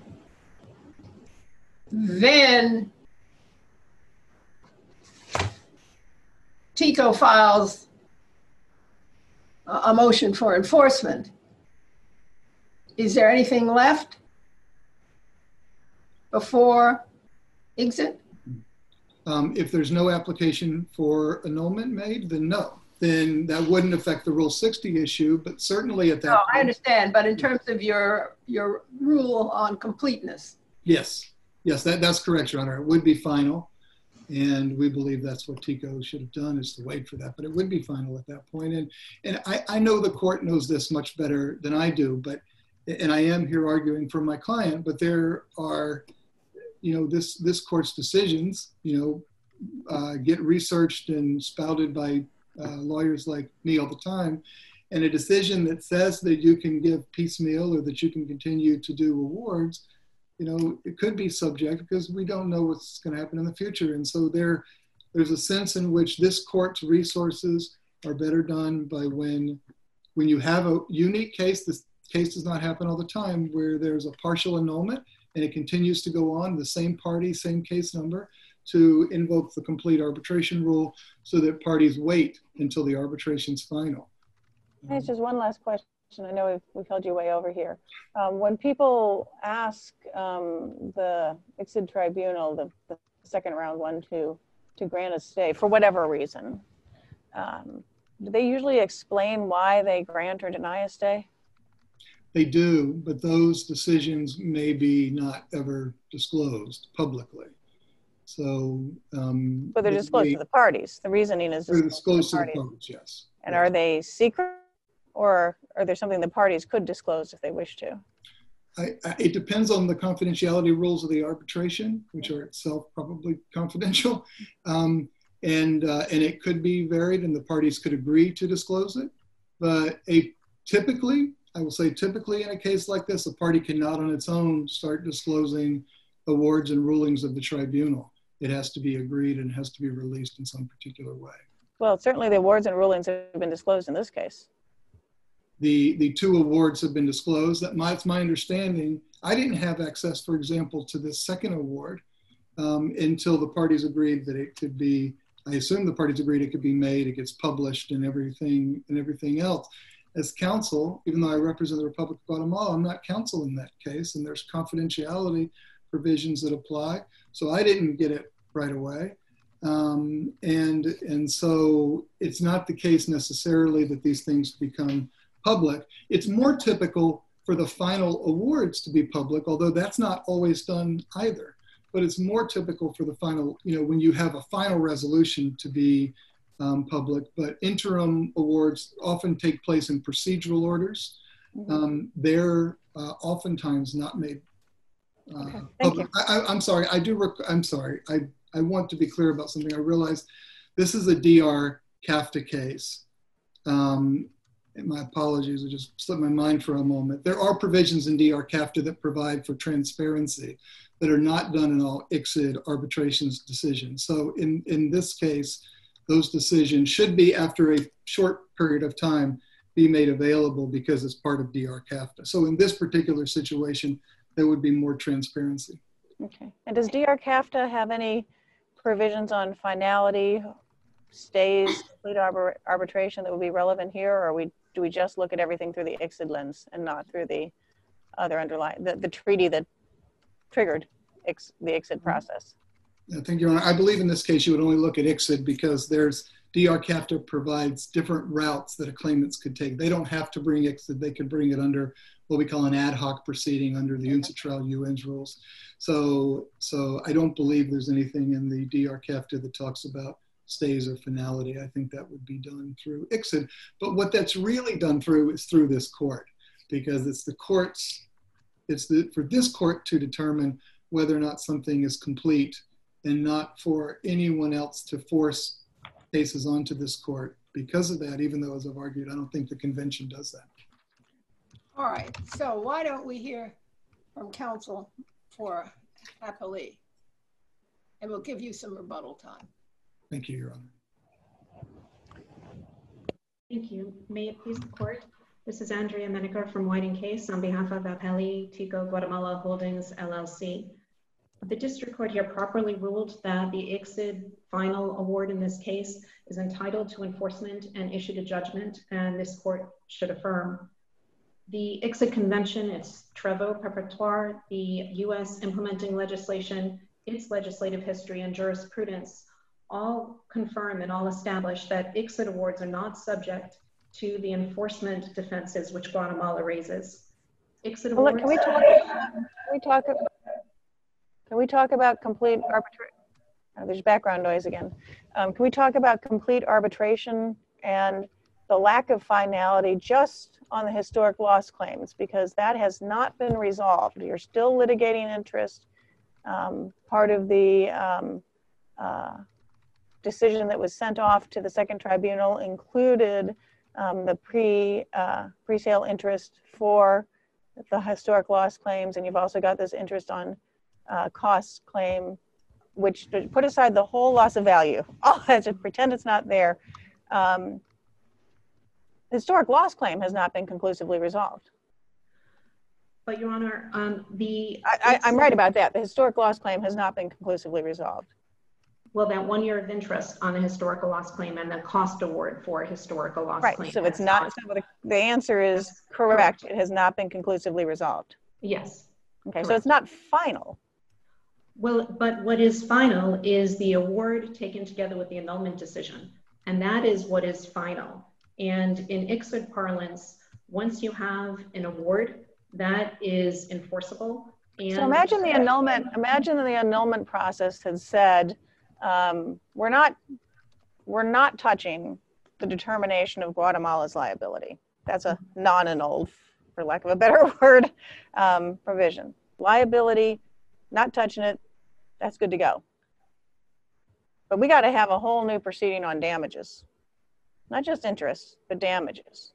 then TECO files a, a motion for enforcement. Is there anything left before exit? Um, if there's no application for annulment made, then no. Then that wouldn't affect the Rule sixty issue, but certainly at that No, point, I understand, but in terms of your your rule on completeness. yes, yes, that, that's correct, Your Honor. It would be final, and we believe that's what TECO should have done, is to wait for that, but it would be final at that point. And, and I, I know the court knows this much better than I do, but, and I am here arguing for my client, but there are, you know, this, this court's decisions, you know, uh, get researched and spouted by uh, lawyers like me all the time. And a decision that says that you can give piecemeal or that you can continue to do awards, you know, it could be subject because we don't know what's going to happen in the future. And so there, there's a sense in which this court's resources are better done by when, when you have a unique case. This case does not happen all the time, where there's a partial annulment and it continues to go on, the same party, same case number, to invoke the complete arbitration rule so that parties wait until the arbitration's final. It's just one last question. I know we've, we've held you way over here. Um, when people ask um, the ICSID tribunal, the, the second round one, to, to grant a stay for whatever reason, um, do they usually explain why they grant or deny a stay? They do, but those decisions may be not ever disclosed publicly. So, um, But they're disclosed they, to the parties. The reasoning is they're disclosed, disclosed to to the the parties. parties, yes. And yes. are they secret, or are there something the parties could disclose if they wish to? I, I, it depends on the confidentiality rules of the arbitration, which are itself probably confidential. Um, and, uh, and it could be varied and the parties could agree to disclose it. But a, typically, I will say typically in a case like this, a party cannot on its own start disclosing awards and rulings of the tribunal. It has to be agreed and has to be released in some particular way. Well, certainly the awards and rulings have been disclosed in this case. The, the two awards have been disclosed. That my, it's my understanding. I didn't have access, for example, to this second award um, until the parties agreed that it could be, I assume the parties agreed it could be made, it gets published and everything and everything else. As counsel, even though I represent the Republic of Guatemala, I'm not counsel in that case, and there's confidentiality provisions that apply. So I didn't get it right away. Um, and, and so it's not the case necessarily that these things become public. It's more typical for the final awards to be public, although that's not always done either. But it's more typical for the final, you know, when you have a final resolution to be um, public. But interim awards often take place in procedural orders. Mm-hmm. Um, they're uh, oftentimes not made uh, okay. Thank public. you. I, I, I'm sorry, I do, rec- I'm sorry. I, I want to be clear about something. I realize this is a D R CAFTA case. Um, and my apologies, I just slipped my mind for a moment. There are provisions in D R CAFTA that provide for transparency that are not done in all I C S I D arbitrations decisions. So in, in this case, those decisions should be, after a short period of time, be made available because it's part of D R CAFTA. So in this particular situation, there would be more transparency. Okay. And does D R CAFTA have any provisions on finality, stays, complete arbor arbitration that would be relevant here, or are we, do we just look at everything through the I C S I D lens and not through the other underlying, the, the treaty that triggered X, the I C S I D process? I think, Your Honor, I believe in this case you would only look at I C S I D because there's D R CAFTA provides different routes that a claimants could take. They don't have to bring I C S I D. They could bring it under what we call an ad hoc proceeding under the UNCITRAL U N's rules. So, so I don't believe there's anything in the D R CAFTA that talks about stays or finality. I think that would be done through I C S I D. But what that's really done through is through this court, because it's the court's, it's the, for this court to determine whether or not something is complete, and not for anyone else to force cases onto this court. Because of that, even though, as I've argued, I don't think the convention does that. All right, so why don't we hear from counsel for appellee? And we'll give you some rebuttal time. Thank you, Your Honor. Thank you. May it please the court. This is Andrea Menaker from Whiting Case on behalf of Appellee Tico Guatemala Holdings, L L C. The district court here properly ruled that the I C S I D final award in this case is entitled to enforcement and issued a judgment, and this court should affirm. The I C S I D convention, its travaux preparatoires, the U S implementing legislation, its legislative history and jurisprudence all confirm and all establish that I C S I D awards are not subject to the enforcement defenses which Guatemala raises. I C S I D Well, awards. can we talk? Can we talk? Can we talk about complete arbitration? Oh, there's background noise again. Um, can we talk about complete arbitration and the lack of finality just on the historic loss claims, because that has not been resolved. You're still litigating interest. Um, part of the um, uh, decision that was sent off to the second tribunal included um, the pre, uh, pre-sale interest for the historic loss claims, and you've also got this interest on uh, cost claim, which put aside the whole loss of value. Oh, just pretend it's not there. Um, historic loss claim has not been conclusively resolved. But Your Honor, um, the I, I, I'm right about that. The historic loss claim has not been conclusively resolved. well, that one year of interest on a historical loss claim and the cost award for a historical loss Right. claim. So it's not. So the, the answer is correct. It has not been conclusively resolved. Yes. Okay. So Correct. it's not final. Well, but what is final is the award taken together with the annulment decision, and that is what is final. And in I C S I D parlance, once you have an award, that is enforceable. And So imagine the annulment, imagine the annulment process had said, um, we're not, we're not touching the determination of Guatemala's liability. That's a non-annulled, for lack of a better word, um, provision. Liability, not touching it, that's good to go. But we got to have a whole new proceeding on damages. Not just interest, but damages.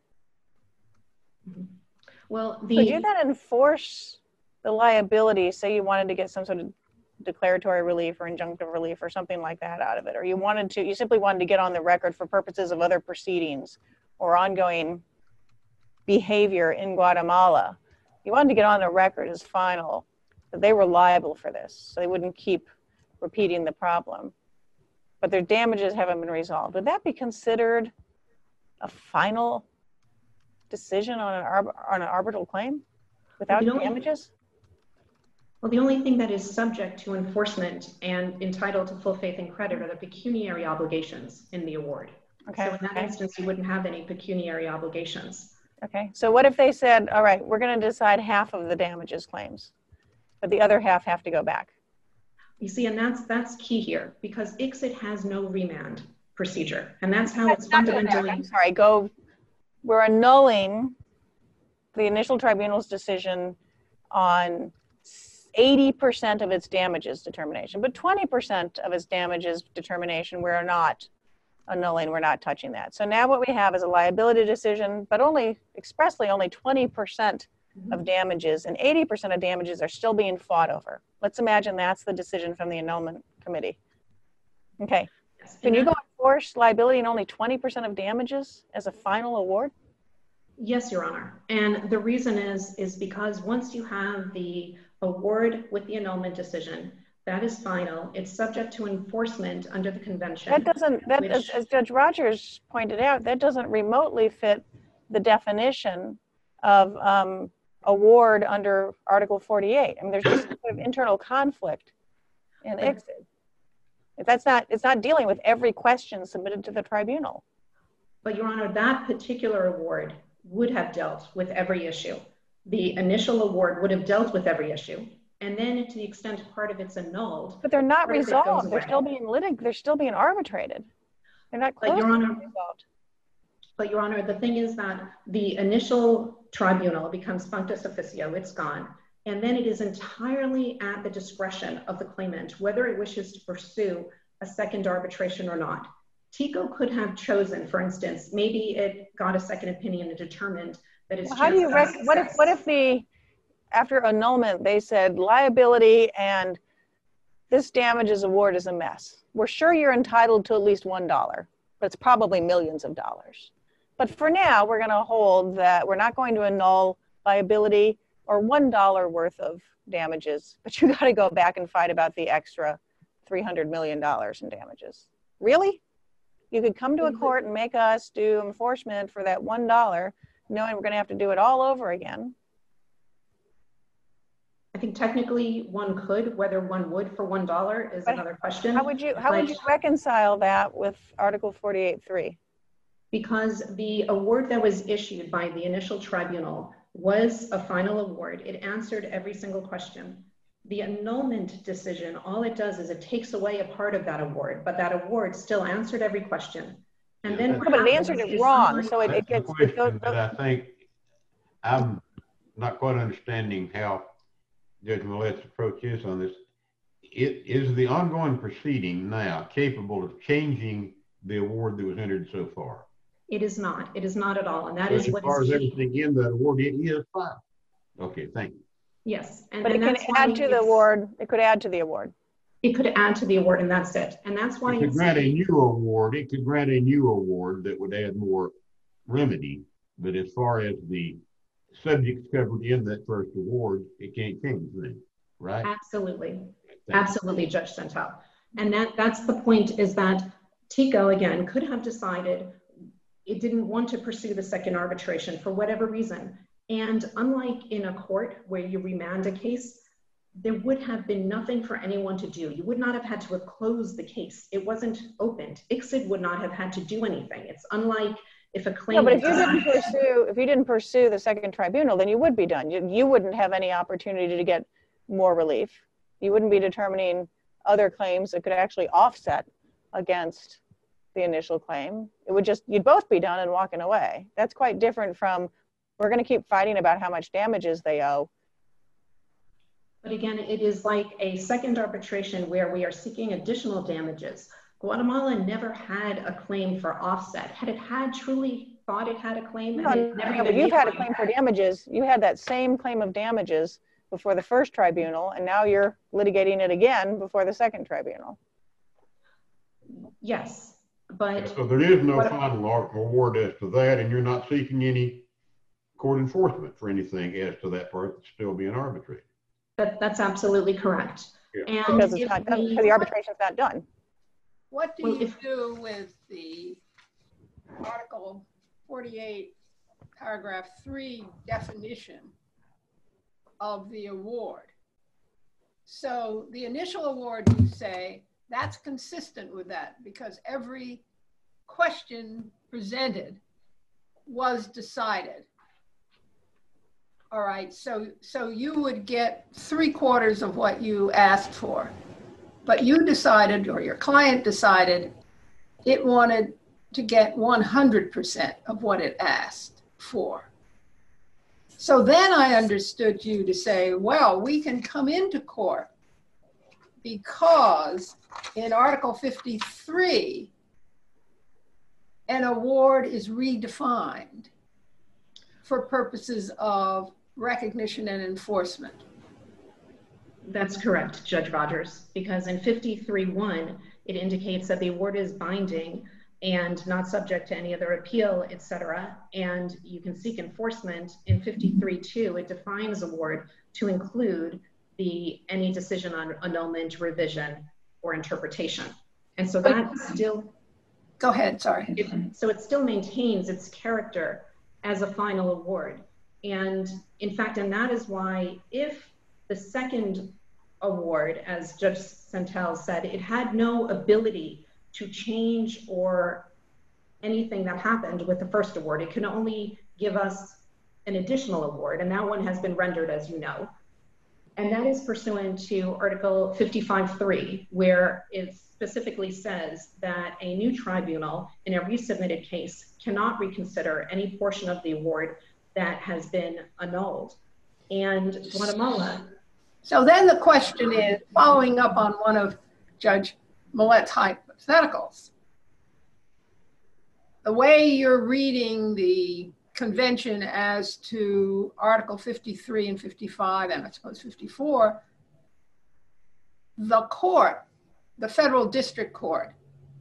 well, the Could you then enforce the liability, say you wanted to get some sort of declaratory relief or injunctive relief or something like that out of it, or you wanted to, you simply wanted to get on the record for purposes of other proceedings or ongoing behavior in Guatemala. You wanted to get on the record as final that they were liable for this, so they wouldn't keep repeating the problem. But their damages haven't been resolved. Would that be considered a final decision on an, arb on an arbitral claim without Well, the only- damages? Well, the only thing that is subject to enforcement and entitled to full faith and credit are the pecuniary obligations in the award. Okay. So in that okay. instance, you wouldn't have any pecuniary obligations. Okay. So what if they said, all right, we're going to decide half of the damages claims, but the other half have to go back? You see, and that's that's key here, because I C S I D has no remand procedure, and that's how it's Not go back, fundamentally. I'm sorry, go, we're annulling the initial tribunal's decision on eighty percent of its damages determination, but twenty percent of its damages determination we're not annulling, we're not touching that. So now what we have is a liability decision, but only expressly only twenty percent of damages and eighty percent of damages are still being fought over. Let's imagine that's the decision from the annulment committee. Okay, can you go enforce liability in only twenty percent of damages as a final award? Yes, Your Honor. And the reason is, is because once you have the award with the annulment decision, that is final. It's subject to enforcement under the convention. That doesn't, that, which, as, as Judge Rogers pointed out, that doesn't remotely fit the definition of um, award under Article forty-eight. I mean, there's just sort of internal conflict in I C S I D. That's not, it's not dealing with every question submitted to the tribunal. But Your Honor, that particular award would have dealt with every issue. The initial award would have dealt with every issue. And then to the extent part of it's annulled. But they're not resolved. They're still being litigated. They're still being arbitrated. They're not close but Your to Honor, being resolved. But Your Honor, the thing is that the initial tribunal becomes functus officio, it's gone. And then it is entirely at the discretion of the claimant, whether it wishes to pursue a second arbitration or not. TICO could have chosen, for instance, maybe it got a second opinion and determined that it's. Well, how do you rec- what if what if the after annulment they said liability and this damages award is a mess? We're sure you're entitled to at least one dollar, but it's probably millions of dollars. But for now, we're going to hold that we're not going to annul liability or one dollar worth of damages, but you got to go back and fight about the extra three hundred million dollars in damages. Really? You could come to a court and make us do enforcement for that one dollar, knowing we're going to have to do it all over again. I think technically one could. Whether one would for one dollar is but another question. How would you how but, would you reconcile that with Article forty-eight three? Because the award that was issued by the initial tribunal was a final award. It answered every single question. The annulment decision, all it does is it takes away a part of that award, but that award still answered every question. And then no, but it answered it wrong, so it, it gets. It goes, that I think I'm not quite understanding how Judge Millett's approach is on this. It is the ongoing proceeding now capable of changing the award that was entered so far? It is not. It is not at all, and that so is as what far is as key. everything in that award, it is fine. Okay, thank you. Yes, and, but and it can that's add to the award. It could add to the award. It could add to the award, and that's it. And that's why it could it's grant a new award. It could grant a new award that would add more remedy. But as far as the subjects covered in that first award, it can't change then, right? Absolutely, Thank absolutely, you. Judge Sentelle. And that that's the point, is that TICO again could have decided it didn't want to pursue the second arbitration for whatever reason. And unlike in a court where you remand a case, there would have been nothing for anyone to do. You would not have had to have closed the case. It wasn't opened. I C S I D would not have had to do anything. It's unlike if a claim. No, but if you didn't pursue, if you didn't pursue the second tribunal, then you would be done. You, you wouldn't have any opportunity to get more relief. You wouldn't be determining other claims that could actually offset against the initial claim. It would just, you'd both be done and walking away. That's quite different from, we're going to keep fighting about how much damages they owe. But again, it is like a second arbitration where we are seeking additional damages. Guatemala never had a claim for offset. Had it had truly thought it had a claim? No, no, no, but you've had a claim for damages. You had that same claim of damages before the first tribunal, and now you're litigating it again before the second tribunal. Yes, but... So there is no final award as to that, and you're not seeking any court enforcement for anything as to that part that's still being arbitrated. That, that's absolutely correct. Yeah. And because it's not done, because the arbitration's not done. What do well, you if, do with the Article forty-eight, paragraph three definition of the award? So the initial award, you say, that's consistent with that because every question presented was decided. All right, so, so you would get three quarters of what you asked for, but you decided, or your client decided, it wanted to get one hundred percent of what it asked for. So then I understood you to say, well, we can come into court because in Article fifty-three, an award is redefined for purposes of recognition and enforcement. That's correct, Judge Rogers, because in fifty-three one, it indicates that the award is binding and not subject to any other appeal, et cetera. And you can seek enforcement. In fifty-three two, it defines award to include the any decision on annulment, revision, or interpretation. And so that still... Go ahead, sorry. It, so it still maintains its character as a final award. And in fact, and that is why if the second award, as Judge Santel said, it had no ability to change or anything that happened with the first award. It can only give us an additional award, and that one has been rendered, as you know. And that is pursuant to Article fifty-five three, where it specifically says that a new tribunal in a resubmitted case cannot reconsider any portion of the award that has been annulled. And Guatemala... So then the question is, following up on one of Judge Millett's hypotheticals, the way you're reading the convention as to Article fifty-three and fifty-five, and I suppose fifty-four, the court, the federal district court,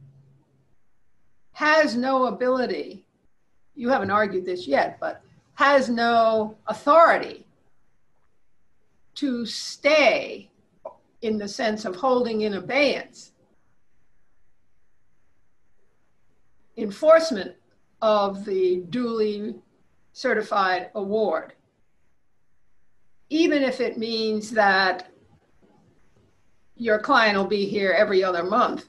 has no ability, you haven't argued this yet, but has no authority to stay in the sense of holding in abeyance enforcement of the duly certified award, even if it means that your client will be here every other month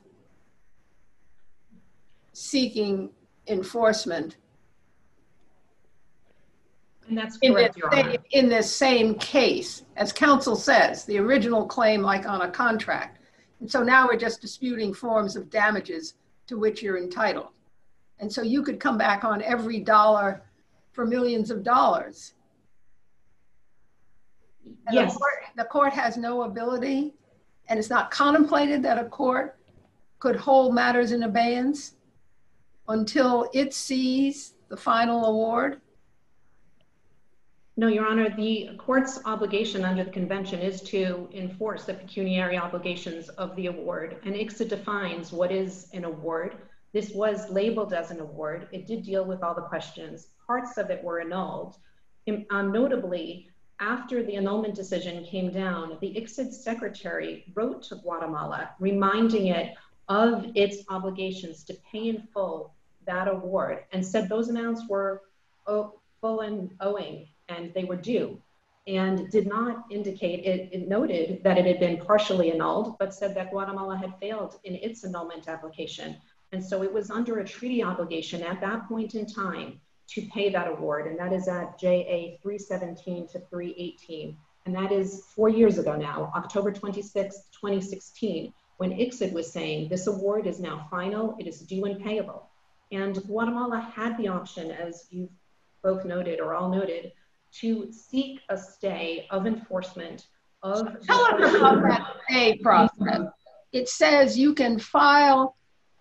seeking enforcement. And that's in correct, this, Your Honor. in this same case, as counsel says, the original claim like on a contract. And so now we're just disputing forms of damages to which you're entitled. And so you could come back on every dollar for millions of dollars. And yes. The court, the court has no ability, and it's not contemplated that a court could hold matters in abeyance until it sees the final award. No, Your Honor, the court's obligation under the convention is to enforce the pecuniary obligations of the award. And I C S I D defines what is an award. This was labeled as an award. It did deal with all the questions. Parts of it were annulled. Um, notably, after the annulment decision came down, the I C S I D secretary wrote to Guatemala, reminding it of its obligations to pay in full that award, and said those amounts were full and owing, and they were due, and did not indicate, it, it noted that it had been partially annulled, but said that Guatemala had failed in its annulment application. And so it was under a treaty obligation at that point in time to pay that award, and that is at J A three seventeen to three eighteen. And that is four years ago now, October twenty-sixth, twenty sixteen, when I C S I D was saying this award is now final, it is due and payable. And Guatemala had the option, as you both noted or all noted, to seek a stay of enforcement of... Tell us about that stay process. It says you can file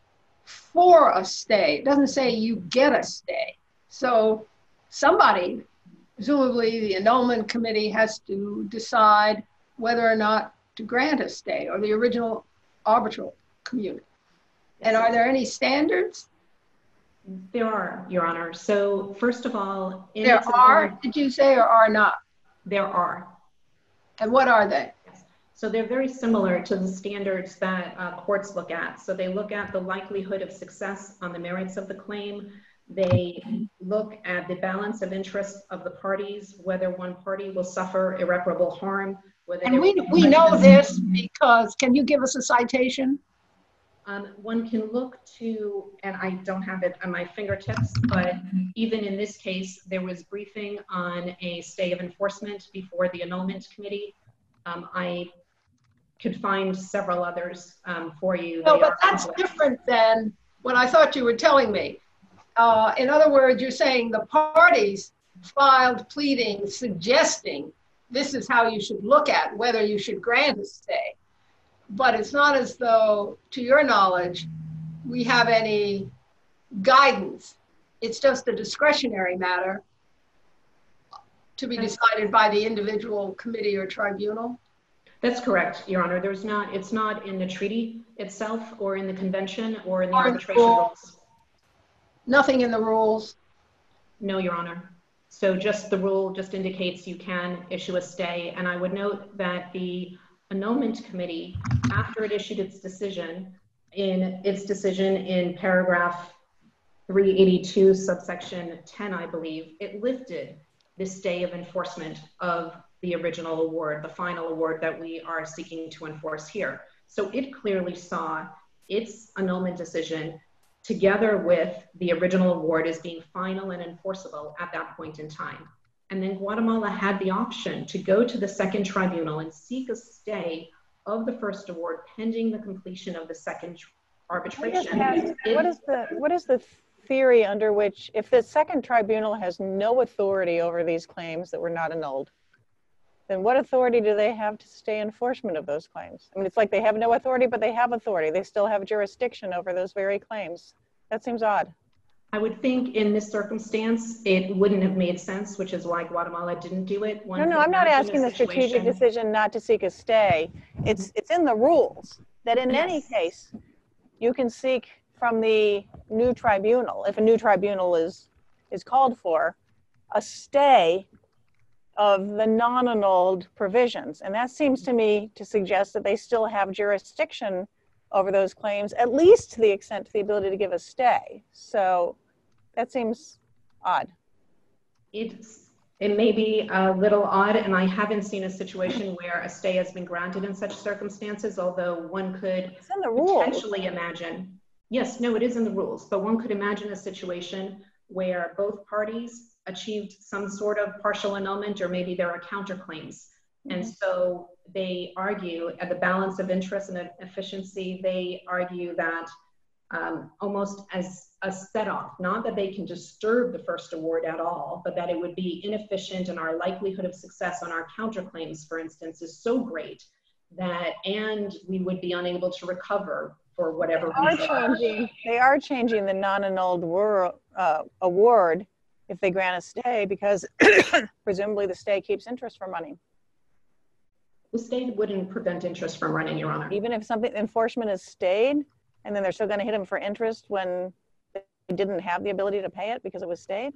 for a stay. It doesn't say you get a stay. So somebody, presumably the annulment committee, has to decide whether or not to grant a stay, or the original arbitral community. And are there any standards? There are, Your Honor. So first of all... There are, did you say, or are not? There are. And what are they? So they're very similar to the standards that uh, courts look at. So they look at the likelihood of success on the merits of the claim. They look at the balance of interests of the parties, whether one party will suffer irreparable harm. Whether and we, we know this because, can you give us a citation? Um, one can look to, and I don't have it on my fingertips, but even in this case, there was briefing on a stay of enforcement before the annulment committee. Um, I could find several others um, for you. No, but that's different than what I thought you were telling me. Uh, in other words, you're saying the parties filed pleadings suggesting this is how you should look at whether you should grant a stay. But it's not as though, to your knowledge, we have any guidance. It's just a discretionary matter to be decided by the individual committee or tribunal. That's correct, Your Honor. There's not, it's not in the treaty itself or in the convention or in the Or in the arbitration rules. rules. Nothing in the rules. No, Your Honor. So just the rule just indicates you can issue a stay. And I would note that the annulment committee, after it issued its decision, in its decision in paragraph three eighty-two, subsection ten, I believe, it lifted the stay of enforcement of the original award, the final award that we are seeking to enforce here. So it clearly saw its annulment decision together with the original award as being final and enforceable at that point in time. And then Guatemala had the option to go to the second tribunal and seek a stay of the first award pending the completion of the second arbitration. What is, that, what is the what is the theory under which, if the second tribunal has no authority over these claims that were not annulled, then what authority do they have to stay enforcement of those claims? I mean, it's like they have no authority, but they have authority. They still have jurisdiction over those very claims. That seems odd. I would think in this circumstance, it wouldn't have made sense, which is why Guatemala didn't do it. One no, no, could I'm not imagine asking a the strategic situation- decision not to seek a stay. It's, it's in the rules that in Yes. any case, you can seek from the new tribunal, if a new tribunal is, is called for, a stay of the non-annulled provisions. And that seems to me to suggest that they still have jurisdiction over those claims, at least to the extent to the ability to give a stay. So that seems odd. It's, it may be a little odd, and I haven't seen a situation where a stay has been granted in such circumstances, although one could It's in the rules. potentially imagine, yes, no, it is in the rules, but one could imagine a situation where both parties achieved some sort of partial annulment, or maybe there are counterclaims. Mm-hmm. And so they argue at the balance of interest and efficiency, they argue that um, almost as a set-off, not that they can disturb the first award at all, but that it would be inefficient, and our likelihood of success on our counterclaims, for instance, is so great that, and we would be unable to recover for whatever They are reason. changing, they are changing the non-annulled wor- uh, award if they grant a stay, because presumably the stay keeps interest from running. The state wouldn't prevent interest from running, Your Honor. Even if something enforcement is stayed, and then they're still going to hit them for interest when they didn't have the ability to pay it because it was stayed?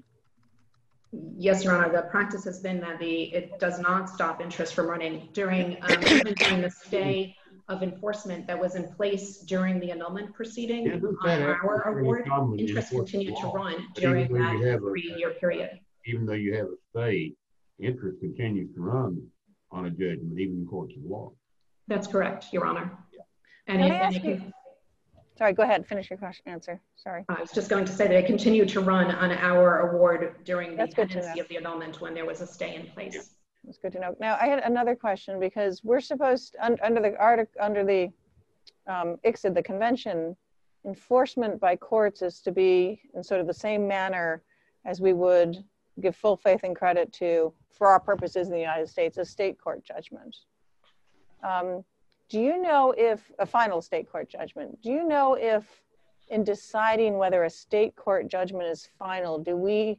Yes, Your Honor. The practice has been that the it does not stop interest from running during um, even during the stay of enforcement that was in place during the annulment proceeding Isn't on that our actually award. common in Interest enforcement continued to law? run Even during though you that have a- three-year period. Even though you have a stay, interest continues to run on a judgment, even in courts of law. That's correct, Your Honor. And Can it, I and ask it you- can, Sorry, go ahead, finish your question, answer, sorry. I was just going to say that it continued to run on our award during the That's good to pendency know. of the annulment when there was a stay in place. That's good to know. Now, I had another question, because we're supposed, un, under the article, under the um, I C S I D, the convention, enforcement by courts is to be in sort of the same manner as we would give full faith and credit to, for our purposes in the United States, a state court judgment. Um, do you know if, a final state court judgment, do you know if in deciding whether a state court judgment is final, do we,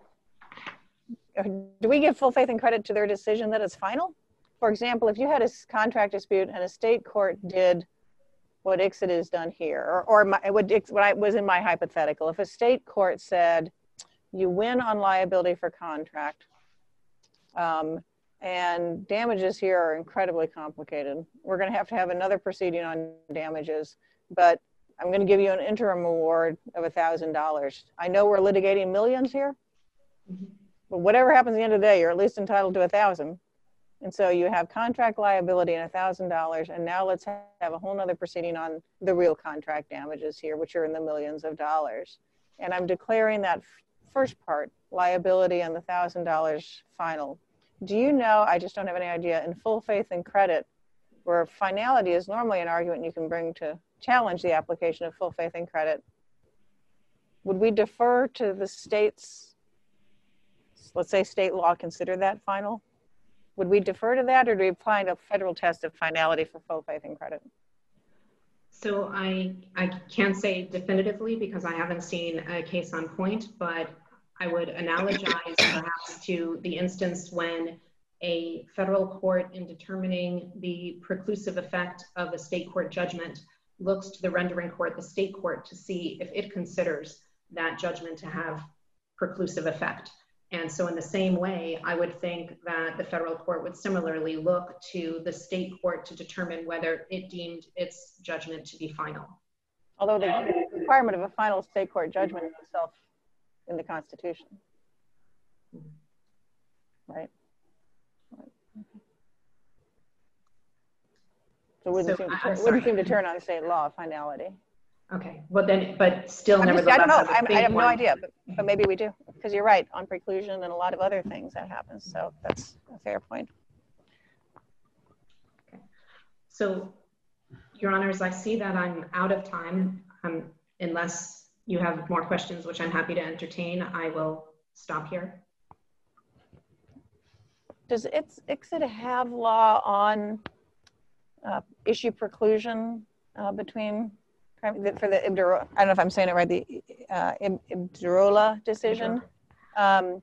do we give full faith and credit to their decision that it's final? For example, if you had a contract dispute and a state court did what I C S I D has done here, or, or my, what, what I was in my hypothetical, if a state court said, you win on liability for contract, um, and damages here are incredibly complicated. We're gonna have to have another proceeding on damages, but I'm gonna give you an interim award of a thousand dollars. I know we're litigating millions here, but whatever happens at the end of the day, you're at least entitled to a thousand. And so you have contract liability and a thousand dollars, and now let's have a whole nother proceeding on the real contract damages here, which are in the millions of dollars. And I'm declaring that first part, liability and the thousand dollars final. Do you know, I just don't have any idea, in full faith and credit, where finality is normally an argument you can bring to challenge the application of full faith and credit, would we defer to the state's, let's say state law consider that final? Would we defer to that, or do we apply a federal test of finality for full faith and credit? So I, I can't say definitively because I haven't seen a case on point, but I would analogize perhaps to the instance when a federal court, in determining the preclusive effect of a state court judgment, looks to the rendering court, the state court, to see if it considers that judgment to have preclusive effect. And so in the same way, I would think that the federal court would similarly look to the state court to determine whether it deemed its judgment to be final. Although the requirement of a final state court judgment is itself in the Constitution, right? So it wouldn't, So, seem, to, I'm it wouldn't sorry. seem to turn on state law finality. Okay, well then, but still I'm just, nevertheless. I don't know, as a I'm, I big have no one. idea, but, but maybe we do, because you're right, on preclusion and a lot of other things that happens, so that's a fair point. Okay. So, Your Honors, I see that I'm out of time. Um, unless you have more questions, which I'm happy to entertain, I will stop here. Does I C S I D have law on uh, issue preclusion uh, between, for the Iberdrola, I don't know if I'm saying it right, the uh, Iberdrola decision? Um,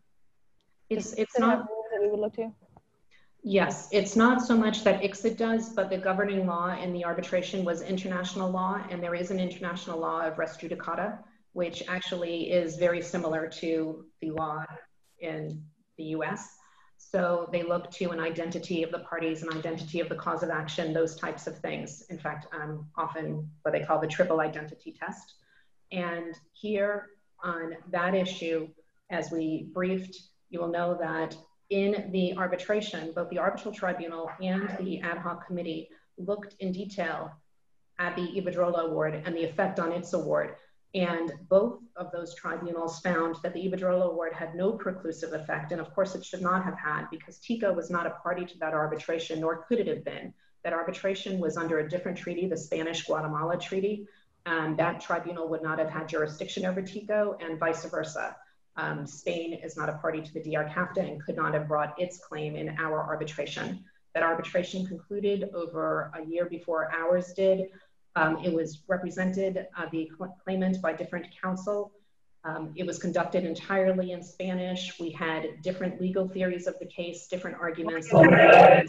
It's, does it's I C S I D have not, rules that we would look to? yes, it's not so much that I C S I D does, but the governing law in the arbitration was international law, and there is an international law of res judicata, which actually is very similar to the law in the U S. So they look to an identity of the parties, an identity of the cause of action, those types of things. In fact, um, often what they call the triple identity test. And here on that issue, as we briefed, you will know that in the arbitration, both the arbitral tribunal and the ad hoc committee looked in detail at the Iberdrola award and the effect on its award. And both of those tribunals found that the Iberdrola award had no preclusive effect. And of course it should not have had, because TICO was not a party to that arbitration, nor could it have been. That arbitration was under a different treaty, the Spanish-Guatemala Treaty. And that tribunal would not have had jurisdiction over TICO, and vice versa. Um, Spain is not a party to the D R CAFTA and could not have brought its claim in our arbitration. That arbitration concluded over a year before ours did. Um, it was represented, uh, the claimant, by different counsel. Um, it was conducted entirely in Spanish. We had different legal theories of the case, different arguments. I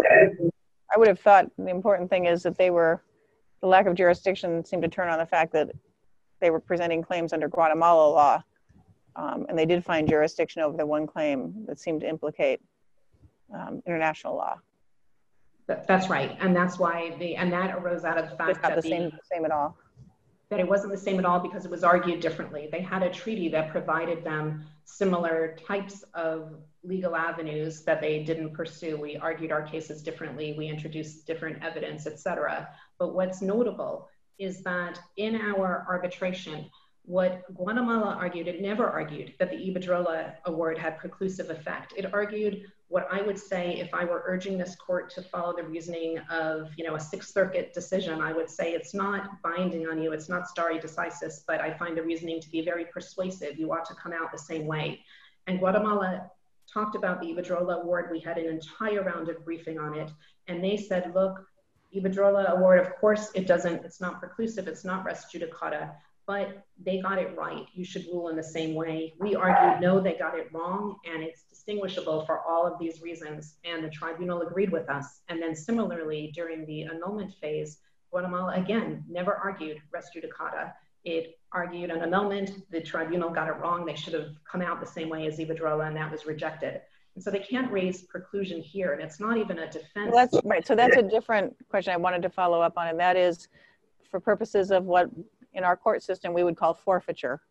would have thought the important thing is that they were, the lack of jurisdiction seemed to turn on the fact that they were presenting claims under Guatemala law. Um, and they did find jurisdiction over the one claim that seemed to implicate um, international law. That's right, and that's why the and that arose out of the fact it's not that the same same at all. That it wasn't the same at all because it was argued differently. They had a treaty that provided them similar types of legal avenues that they didn't pursue. We argued our cases differently. We introduced different evidence, et cetera. But what's notable is that in our arbitration, what Guatemala argued, it never argued that the Iberdrola award had preclusive effect. It argued what I would say, if I were urging this court to follow the reasoning of, you know, a Sixth Circuit decision, I would say it's not binding on you, it's not stare decisis, but I find the reasoning to be very persuasive. You ought to come out the same way. And Guatemala talked about the Iberdrola award. We had an entire round of briefing on it, and they said, look, Iberdrola award, of course, it doesn't, it's not preclusive, it's not res judicata, but they got it right. You should rule in the same way. We argued, no, they got it wrong, and it's distinguishable for all of these reasons. And the tribunal agreed with us. And then similarly, during the annulment phase, Guatemala, again, never argued res judicata. It argued an annulment. The tribunal got it wrong. They should have come out the same way as Iberdrola, and that was rejected. And so they can't raise preclusion here, and it's not even a defense. Well, that's right. So that's a different question I wanted to follow up on, and that is for purposes of what in our court system we would call forfeiture.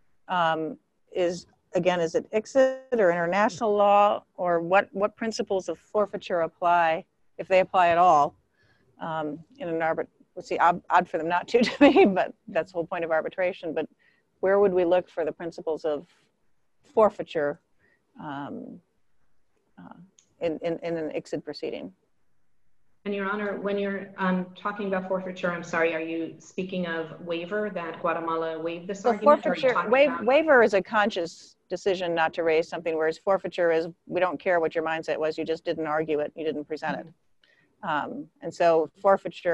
Um, is again, is it I C S I D or international law, or what what principles of forfeiture apply, if they apply at all, um, in an arbit? Let's see, odd, odd for them not to to me, but that's the whole point of arbitration. But where would we look for the principles of forfeiture um, uh, in, in in an I C S I D proceeding? And Your Honor, when you're um, talking about forfeiture, I'm sorry, are you speaking of waiver, that Guatemala waived this So argument? forfeiture, wa waiver is a conscious decision not to raise something, whereas forfeiture is, we don't care what your mindset was, you just didn't argue it, you didn't present it. Um, and so forfeiture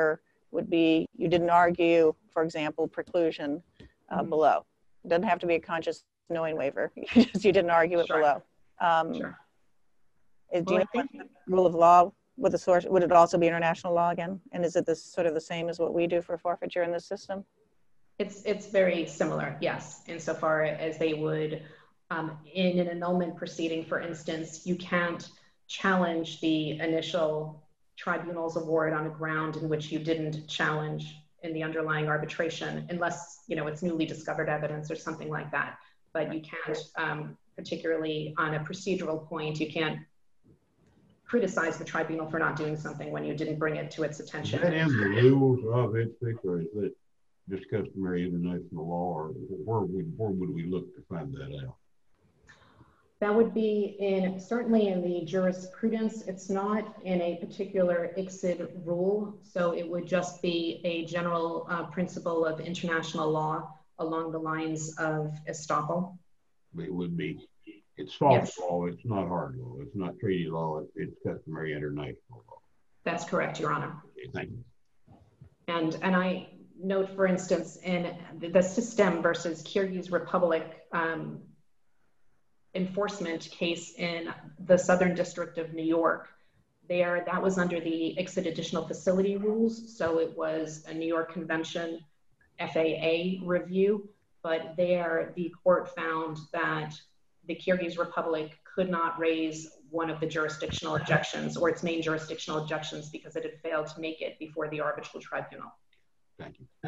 would be you didn't argue, for example, preclusion uh, Mhm. below. It doesn't have to be a conscious knowing waiver. You just you didn't argue it Sure. below. Um, Sure. is- Do you Well, know I what think the rule of law with the source? Would it also be international law again? And is it this sort of the same as what we do for forfeiture in this system? it's it's very similar, yes, insofar as they would, um, in an annulment proceeding, for instance, you can't challenge the initial tribunal's award on a ground in which you didn't challenge in the underlying arbitration, unless, you know, it's newly discovered evidence or something like that. But you can't, um, particularly on a procedural point, you can't criticize the tribunal for not doing something when you didn't bring it to its Is attention. that in the rules of I T S I C, or is that just customary international law, or where would, where would we look to find that out? That would be in, certainly in the jurisprudence. It's not in a particular I C S I D rule, so it would just be a general uh, principle of international law along the lines of estoppel. It would be, it's soft Yes. law, it's not hard law, it's not treaty law, it's, it's customary international law. That's correct, Your Honor. Okay, thank you. And, and I note, for instance, in the system versus Kyrgyz Republic um, enforcement case in the Southern District of New York, there, that was under the I C S I D additional facility rules. So it was a New York Convention F A A review, but there the court found that the Kyrgyz Republic could not raise one of the jurisdictional objections or its main jurisdictional objections because it had failed to make it before the arbitral tribunal. Thank you.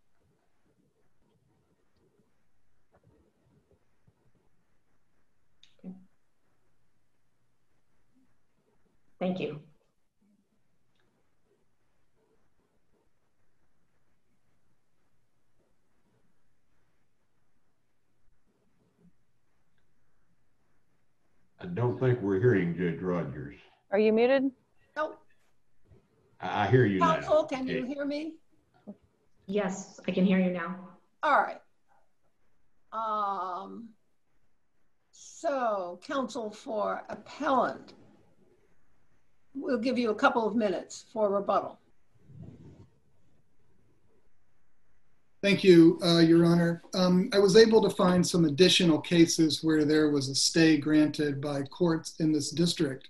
Okay. Thank you. I don't think we're hearing Judge Rogers. Are you muted? No, I, I hear you now. counsel, can you Okay. hear me? Yes, I can hear you now. All right. Um, so counsel for appellant, we'll give you a couple of minutes for rebuttal. Thank you, uh, Your Honor. Um, I was able to find some additional cases where there was a stay granted by courts in this district.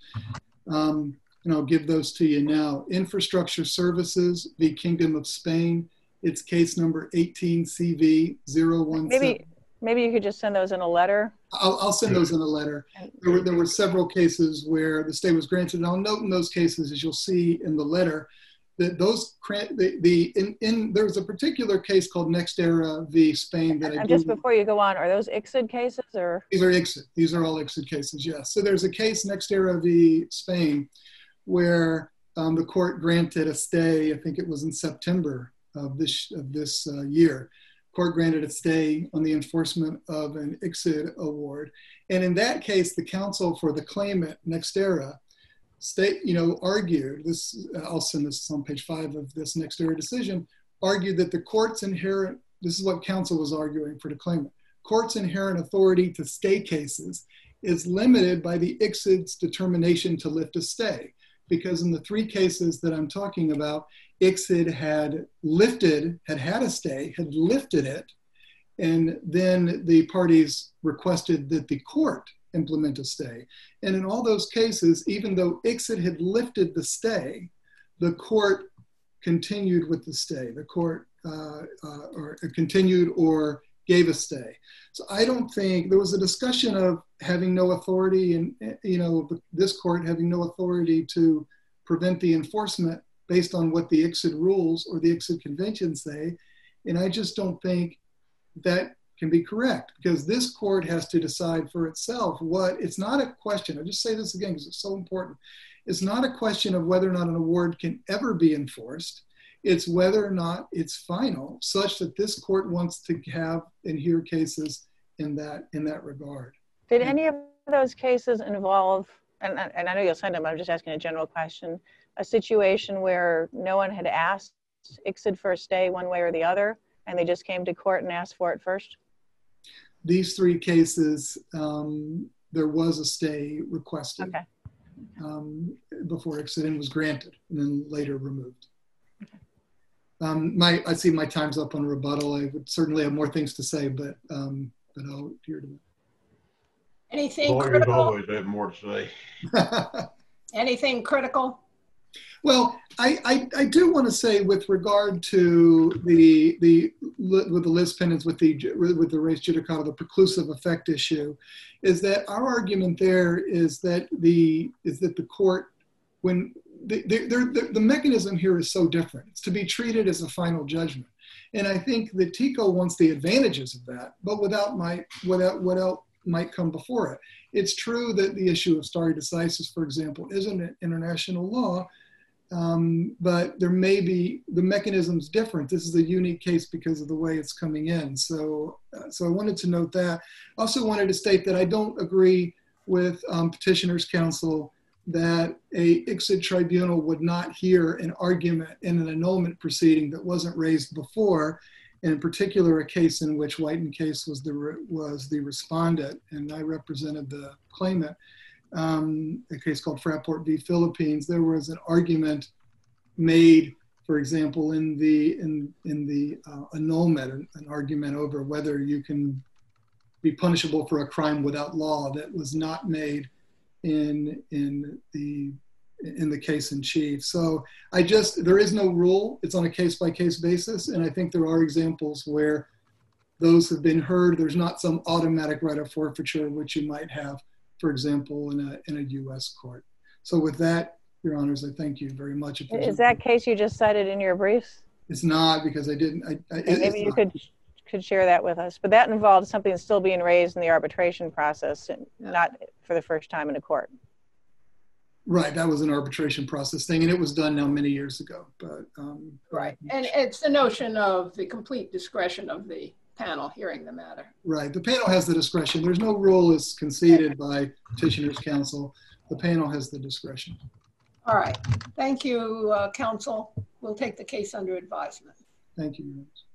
Um, and I'll give those to you now. Infrastructure Services v. Kingdom of Spain. It's case number eighteen C V zero one seven. Maybe, maybe you could just send those in a letter. I'll, I'll send those in a letter. There were, there were several cases where the stay was granted. And I'll note in those cases, as you'll see in the letter, that those, the, the in, in there's a particular case called Nextera v. Spain that I And do. just before you go on, are those I C S I D cases or? These are I C S I D. These are all I C S I D cases, yes. So there's a case, Nextera v. Spain, where um, the court granted a stay, I think it was in September of this, of this uh, year. Court granted a stay on the enforcement of an I C S I D award. And in that case, the counsel for the claimant, Nextera, state, you know, argued, this, I'll send this on page five of this Nextera decision, argued that the court's inherent, this is what counsel was arguing for the claimant, court's inherent authority to stay cases is limited by the I C S I D's determination to lift a stay. Because in the three cases that I'm talking about, I C S I D had lifted, had had a stay, had lifted it, and then the parties requested that the court implement a stay. And in all those cases, even though I C S I D had lifted the stay, the court continued with the stay. The court uh, uh, or continued or gave a stay. So I don't think, there was a discussion of having no authority and, you know, this court having no authority to prevent the enforcement based on what the I C S I D rules or the I C S I D conventions say. And I just don't think that can be correct, because this court has to decide for itself what, it's not a question, I'll just say this again because it's so important. It's not a question of whether or not an award can ever be enforced. It's whether or not it's final, such that this court wants to have and hear cases in that, in that regard. Did any of those cases involve, and, and I know you'll send them, I'm just asking a general question, a situation where no one had asked I C S I D for a stay one way or the other, and they just came to court and asked for it first? These three cases, um, there was a stay requested Okay. um, before I C S I D was granted and then later removed. um, my, I see my time's up on rebuttal. I would certainly have more things to say, but, um, but I'll hear to Anything Lawyers critical? always have more to say. it. Anything critical? Well, I, I, I do want to say with regard to the the with the lis pendens with the with the res judicata, the preclusive effect issue, is that our argument there is that the is that the court, when the the, the, the mechanism here is so different. It's to be treated as a final judgment, and I think that TICO wants the advantages of that, but without my without what else might come before it. It's true that the issue of stare decisis, for example, isn't an international law. Um, but there may be, the mechanism's different. This is a unique case because of the way it's coming in. So, uh, so I wanted to note that. Also wanted to state that I don't agree with um, Petitioner's Counsel that a I C S I D tribunal would not hear an argument in an annulment proceeding that wasn't raised before, and in particular a case in which Whiten case was the, was the respondent, and I represented the claimant. Um, a case called Fraport v. Philippines, there was an argument made, for example, in the in in the uh, annulment, an, an argument over whether you can be punishable for a crime without law that was not made in in the in the case in chief. So I just, there is no rule. It's on a case by case basis, and I think there are examples where those have been heard. There's not some automatic right of forfeiture which you might have, for example, in a, in a U S court. So with that, Your Honors, I thank you very much. If Is that case you just cited in your briefs? It's not, because I didn't. I, I, Okay, maybe you not. could could share that with us. But that involves something that's still being raised in the arbitration process, and Yeah. not for the first time in a court. Right, that was an arbitration process thing, and it was done now many years ago. But um, Right. And it's the notion of the complete discretion of the panel hearing the matter. right, the panel has the discretion. There's no rule is conceded by Petitioner's Counsel. The panel has the discretion. All right. Thank you, uh, counsel. We'll take the case under advisement. Thank you, Your Honors.